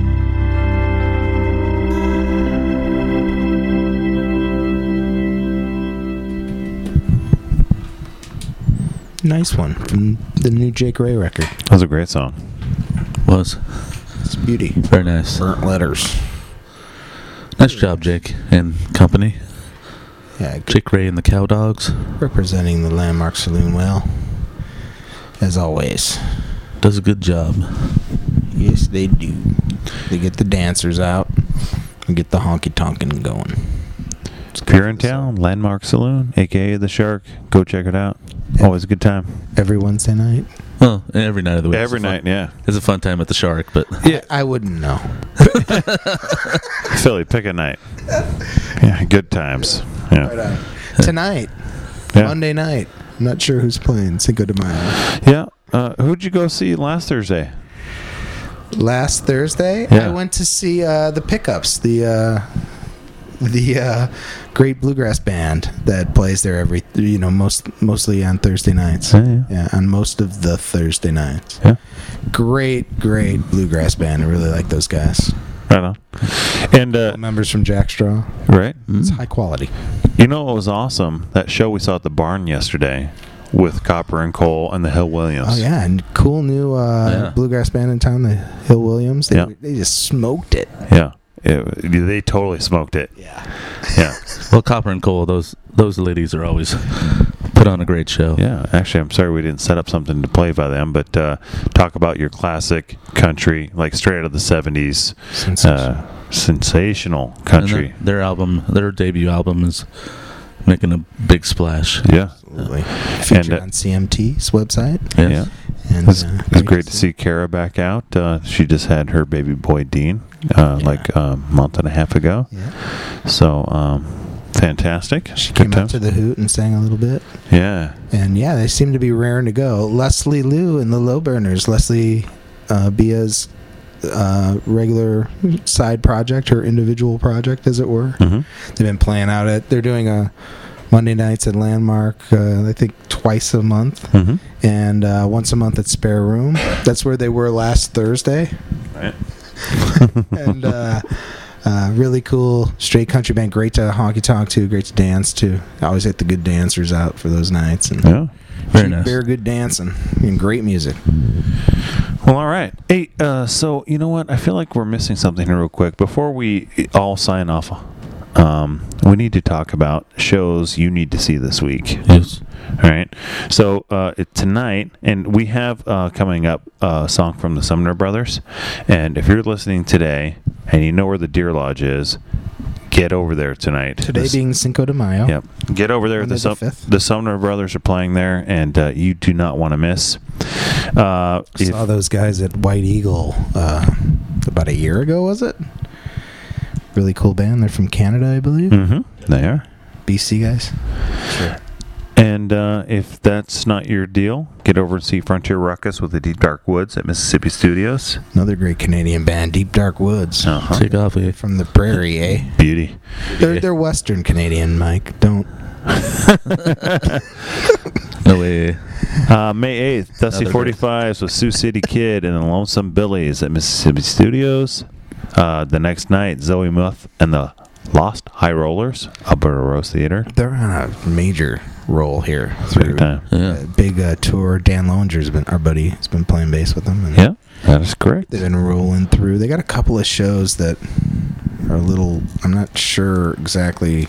Nice one from the new Jake Ray record. That was a great song. Was It's beauty. very nice. Burnt letters. Nice job, Jake and company. Yeah, good. Jake Ray and the Cow Dogs Representing the Landmark Saloon well, as always. does a good job. Yes, they do. They get the dancers out and get the honky tonkin' going. It's If good you're for in the soul. town, Landmark Saloon, aka The Shark, go check it out. Always a good time. Every Wednesday night. Well, every night of the week. Every It's a fun- night, yeah. It's a fun time at the Shark, but Yeah, I wouldn't know. Philly, pick a night. Yeah, good times. Yeah. Tonight, Yeah. Monday night. I'm not sure who's playing Cinco de Mayo. Yeah. Uh, who'd you go see last Thursday? Last Thursday, Yeah. I went to see uh, the Pickups, the uh, the uh, great bluegrass band that plays there every, you know, most mostly on Thursday nights. Yeah, yeah. Yeah, on most of the Thursday nights. Yeah. Great, great bluegrass band. I really like those guys. Right on. And, uh, Members from Jackstraw. right. It's high quality. You know what was awesome? That show we saw at the barn yesterday with Copper and Cole and the Hill Williams. Oh yeah, and cool new uh, Yeah. bluegrass band in town, the Hill Williams. They, Yeah. they just smoked it. Yeah. It, they totally smoked it. Yeah. Yeah. well, Copper and Cole, those those ladies are always put on a great show. Yeah. Actually, I'm sorry we didn't set up something to play by them, but uh, talk about your classic country, like straight out of the seventies. Uh, sensational And country. their, their album, their debut album, is making a big splash. Yeah. Absolutely. Featured And, uh, on C M T's website. Yes. Yeah. And, It was, uh, it was great to see Kara back out. Uh, she just had her baby boy Dean uh, Yeah. like a month and a half ago. Yeah. So um, fantastic. She Good came out times. to the Hoot and sang a little bit. Yeah. And yeah, they seem to be raring to go. Leslie Liu and the Low Burners, Leslie uh, Bia's uh, regular side project, her individual project, as it were. Mm-hmm. They've been playing out at, they're doing a Monday nights at Landmark, uh, I think twice a month, Mm-hmm. and uh, once a month at Spare Room. That's where they were last Thursday. Right. and uh, uh, really cool straight country band. Great to honky tonk to, great to dance to. I always get the good dancers out for those nights, and Yeah. Very cheap nice. beer, good dancing, and great music. Well, all right. Hey, uh, so you know what? I feel like we're missing something here real quick. Before we all sign off, um, we need to talk about shows you need to see this week. Yes. All right. So uh, it, tonight, and we have uh, coming up a song from the Sumner Brothers. And if you're listening today and you know where the Deer Lodge is, get over there tonight. Today This- being Cinco de Mayo. Yep. Get over there. Monday The, the Sum- fifth. the Sumner Brothers are playing there, and uh, you do not want to miss. Uh, if- Saw those guys at White Eagle uh, about a year ago, was it? Really cool band. They're from Canada, I believe. Mhm, they are. B C guys. Sure. And uh, if that's not your deal, get over and see Frontier Ruckus with the Deep Dark Woods at Mississippi Studios. Another great Canadian band, Deep Dark Woods. Uh-huh. Take off, eh? From the prairie, eh? Beauty. They're, they're Western Canadian, Mike. Don't. No way. Uh, May eighth, Dusty Another forty-fives with Sioux City Kid and the Lonesome Billies at Mississippi Studios. Uh, the next night, Zoe Muth and the Lost High Rollers, Alberta Rose Theater. They're on a major roll here. Through Big time. Yeah. a big uh, tour. Dan Lowenger's been, our buddy, has been playing bass with them. And Yeah, that is correct. they've been rolling through. They got a couple of shows that are a little. I'm not sure exactly.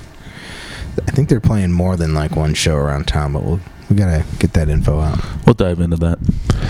I think they're playing more than like one show around town, but we'll we gotta get that info out. We'll dive into that.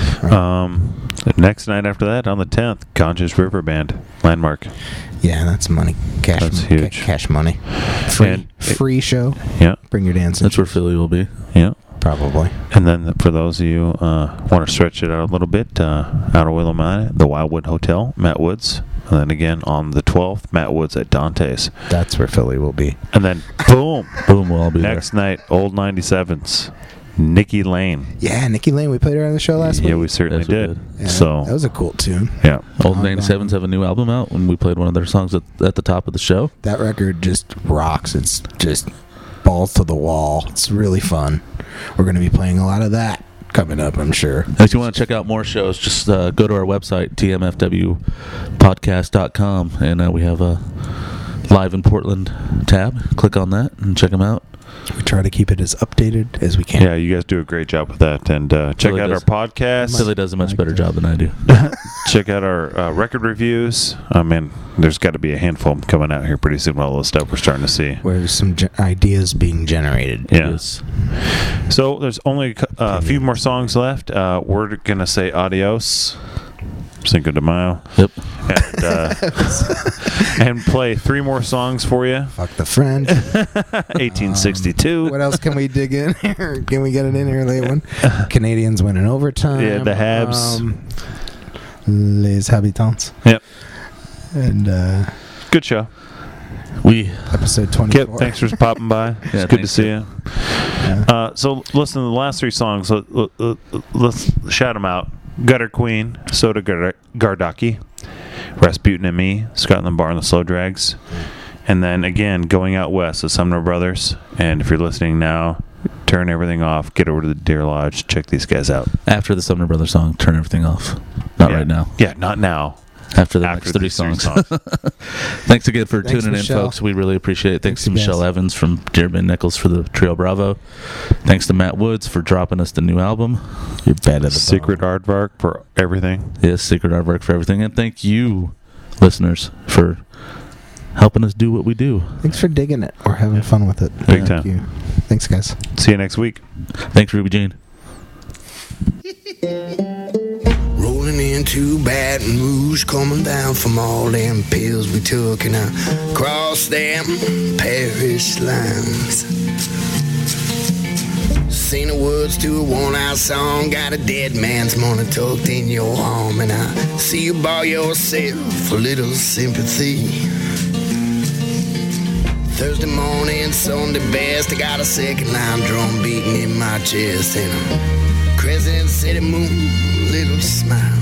Um, the next night after that, on the tenth, Conscious River Band, Landmark. Yeah, that's money. Cash. That's ca- huge. cash money. Free, And- free show. Yeah, Bring your dancing. That's where Philly will be. yeah. Probably. And then for those of you uh, want to stretch it out a little bit, uh, out of Willamette, the Wildwood Hotel, Matt Woods. And then again on the twelfth, Matt Woods at Dante's. That's where Philly will be. And then boom, Boom, we'll all be next night, Old ninety-sevens, Nikki Lane. Yeah, Nikki Lane. We played her on the show last Yeah, week. we certainly Yes, we did. did. Yeah, So that was a cool tune. yeah, there. Old Oh, ninety-sevens have a new album out, and we played one of their songs at, at the top of the show. That record just rocks. It's just balls to the wall. It's really fun. We're going to be playing a lot of that coming up, I'm sure. If you want to check out more shows, just uh, go to our website, t m f w podcast dot com, and uh, we have a Live in Portland tab. Click on that and check them out. We try to keep it as updated as we can. yeah. You guys do a great job with that. And uh, check Really out does. our podcast. Philly does a much like better that. job than I do. Check out our uh, record reviews. I mean, there's got to be a handful of them coming out here pretty soon. With all the stuff we're starting to see. Where there's some ge- ideas being generated. Yeah. Yes. So there's only a cou- uh, a few more songs left. Uh, we're gonna say adios, Cinco de Mayo, Yep. and, uh, and play three more songs for you. Fuck the French. eighteen sixty-two. What else can we dig in here? Can we get it in here, late one? Canadians winning overtime. Yeah, the Habs. Um, Les Habitants. Yep. And uh, Good show. We episode twenty-four. Kip, thanks for popping by. It's Yeah, good to thanks, see Kip. you. Uh, so listen to the last three songs. Let, let, let, let's shout them out. Gutter Queen, Soda Gar- Gardaki, Rasputin and Me, Scotland Bar and the Slow Drags. And then again, Going Out West, the Sumner Brothers. And if you're listening now, turn everything off, get over to the Deer Lodge, check these guys out. After the Sumner Brothers song, turn everything off. Not Yeah. right now. Yeah, not now. After the After next three these three songs. songs. Thanks again for Thanks, tuning Michelle. in, folks. We really appreciate it. Thanks, Thanks, to you Michelle guys. Evans from Dearman Nichols for the Trio Bravo. Thanks to Matt Woods for dropping us the new album. You're bad at the Secret Aardvark for everything. Yes, Secret Artwork for everything. And thank you, listeners, for helping us do what we do. Thanks for digging it. We're having fun with it. Big Thank time. you. Thanks, guys. See you next week. Thanks, Ruby Jean. Rolling into Baton Rouge, coming down from all them pills we took, and I crossed them Paris lines. Sing the words to a worn-out song, got a dead man's money tucked in your arm, and I see you by yourself a little sympathy. Thursday morning, Sunday best, I got a second line drum beating in my chest, and I'm Crescent City moon, little smile.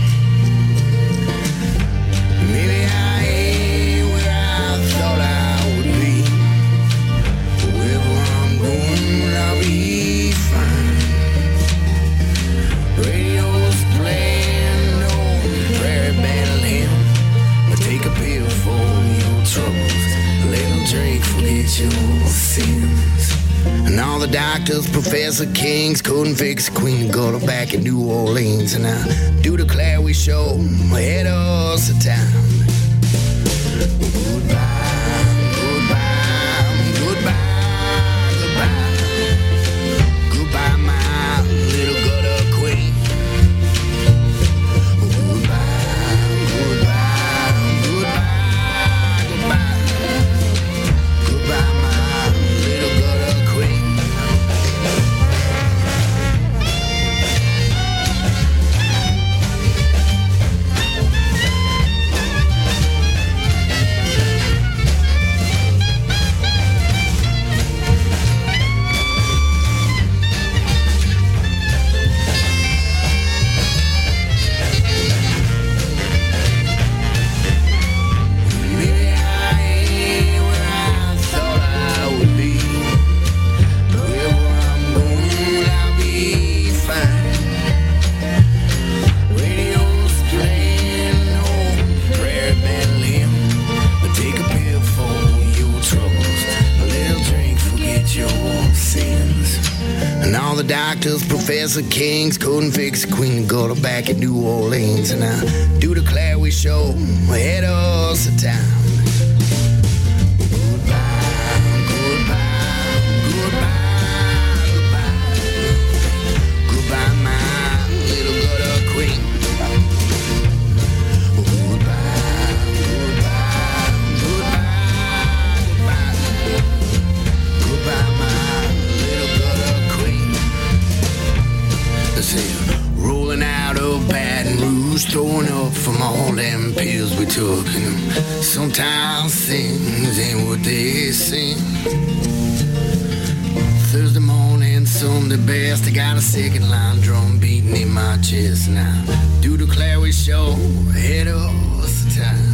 Maybe I ain't where I thought I would be. Wherever I'm going, I'll be fine. Radio's playing on Prairie Bethlehem. But take a pill for your troubles. A little drink, forget your sins. And all the doctors, Professor Kings couldn't fix a queen to go to back in New Orleans. And I do declare we show ahead of us a time. Goodbye, goodbye, goodbye, goodbye. Goodbye, my little gutter queen. Goodbye, goodbye, goodbye, goodbye. Goodbye, my little gutter queen. the doctors, Professor Kings couldn't fix the Queen of Gutter back in New Orleans. And I do declare we show ahead of us the time. Rolling out of Baton Rouge, throwing up from all them pills we took. And sometimes things ain't what they seem. Thursday morning, Sunday best, I got a second line drum beating in my chest. Now, do declare we show ahead of us the time.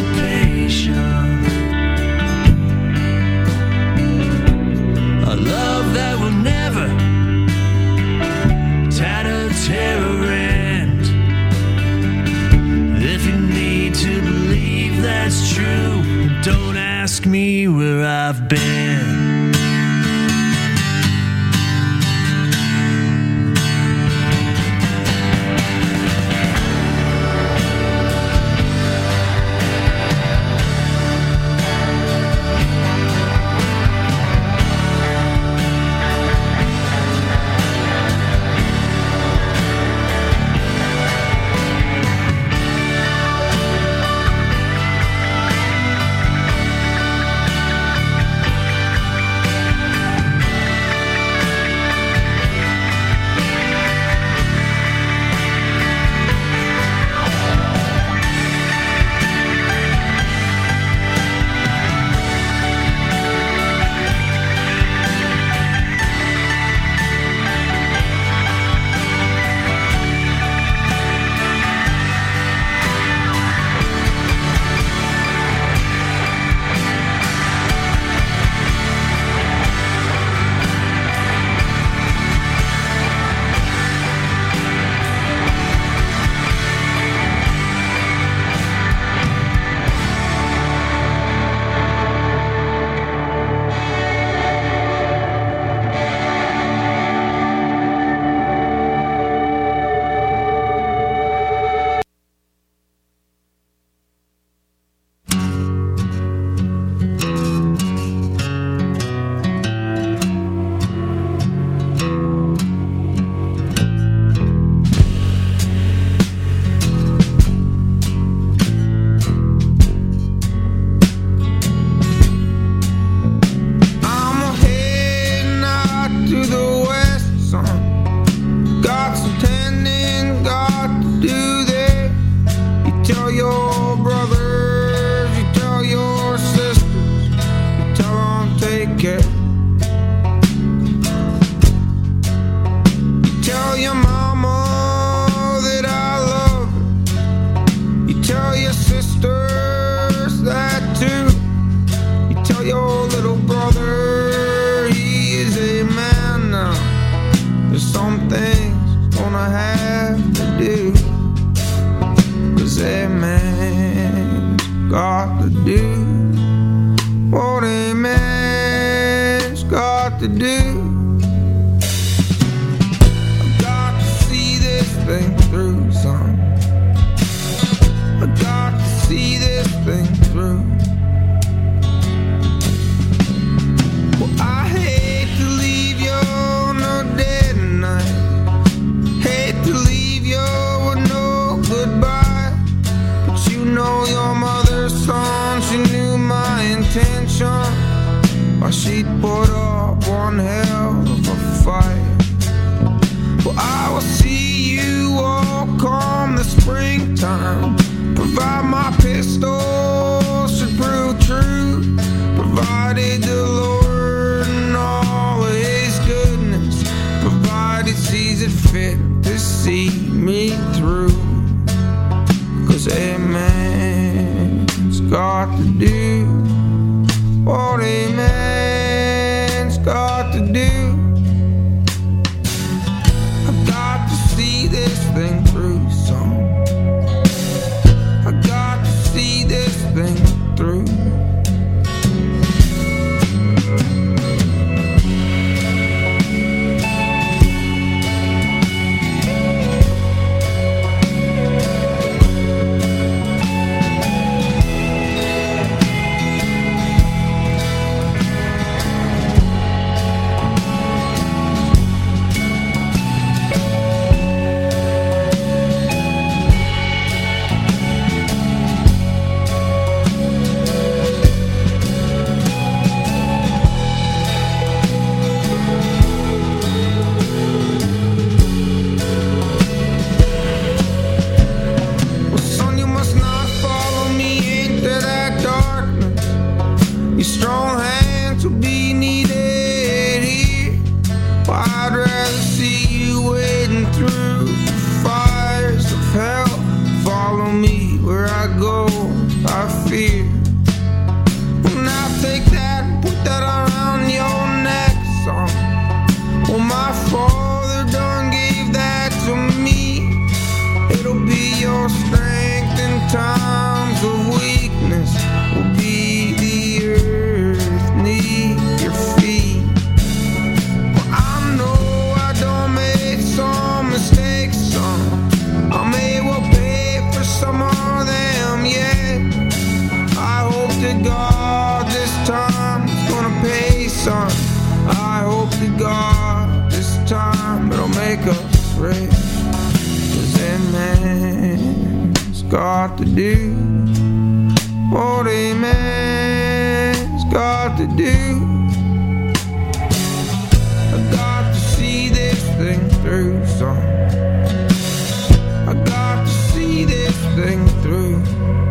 Love you where I've been. Times of weakness will be the earth. son. I hope to God this time it'll make us rich. Cause then man's got to do what a man's got to do. I got to see this thing through, son. I got to see this thing through.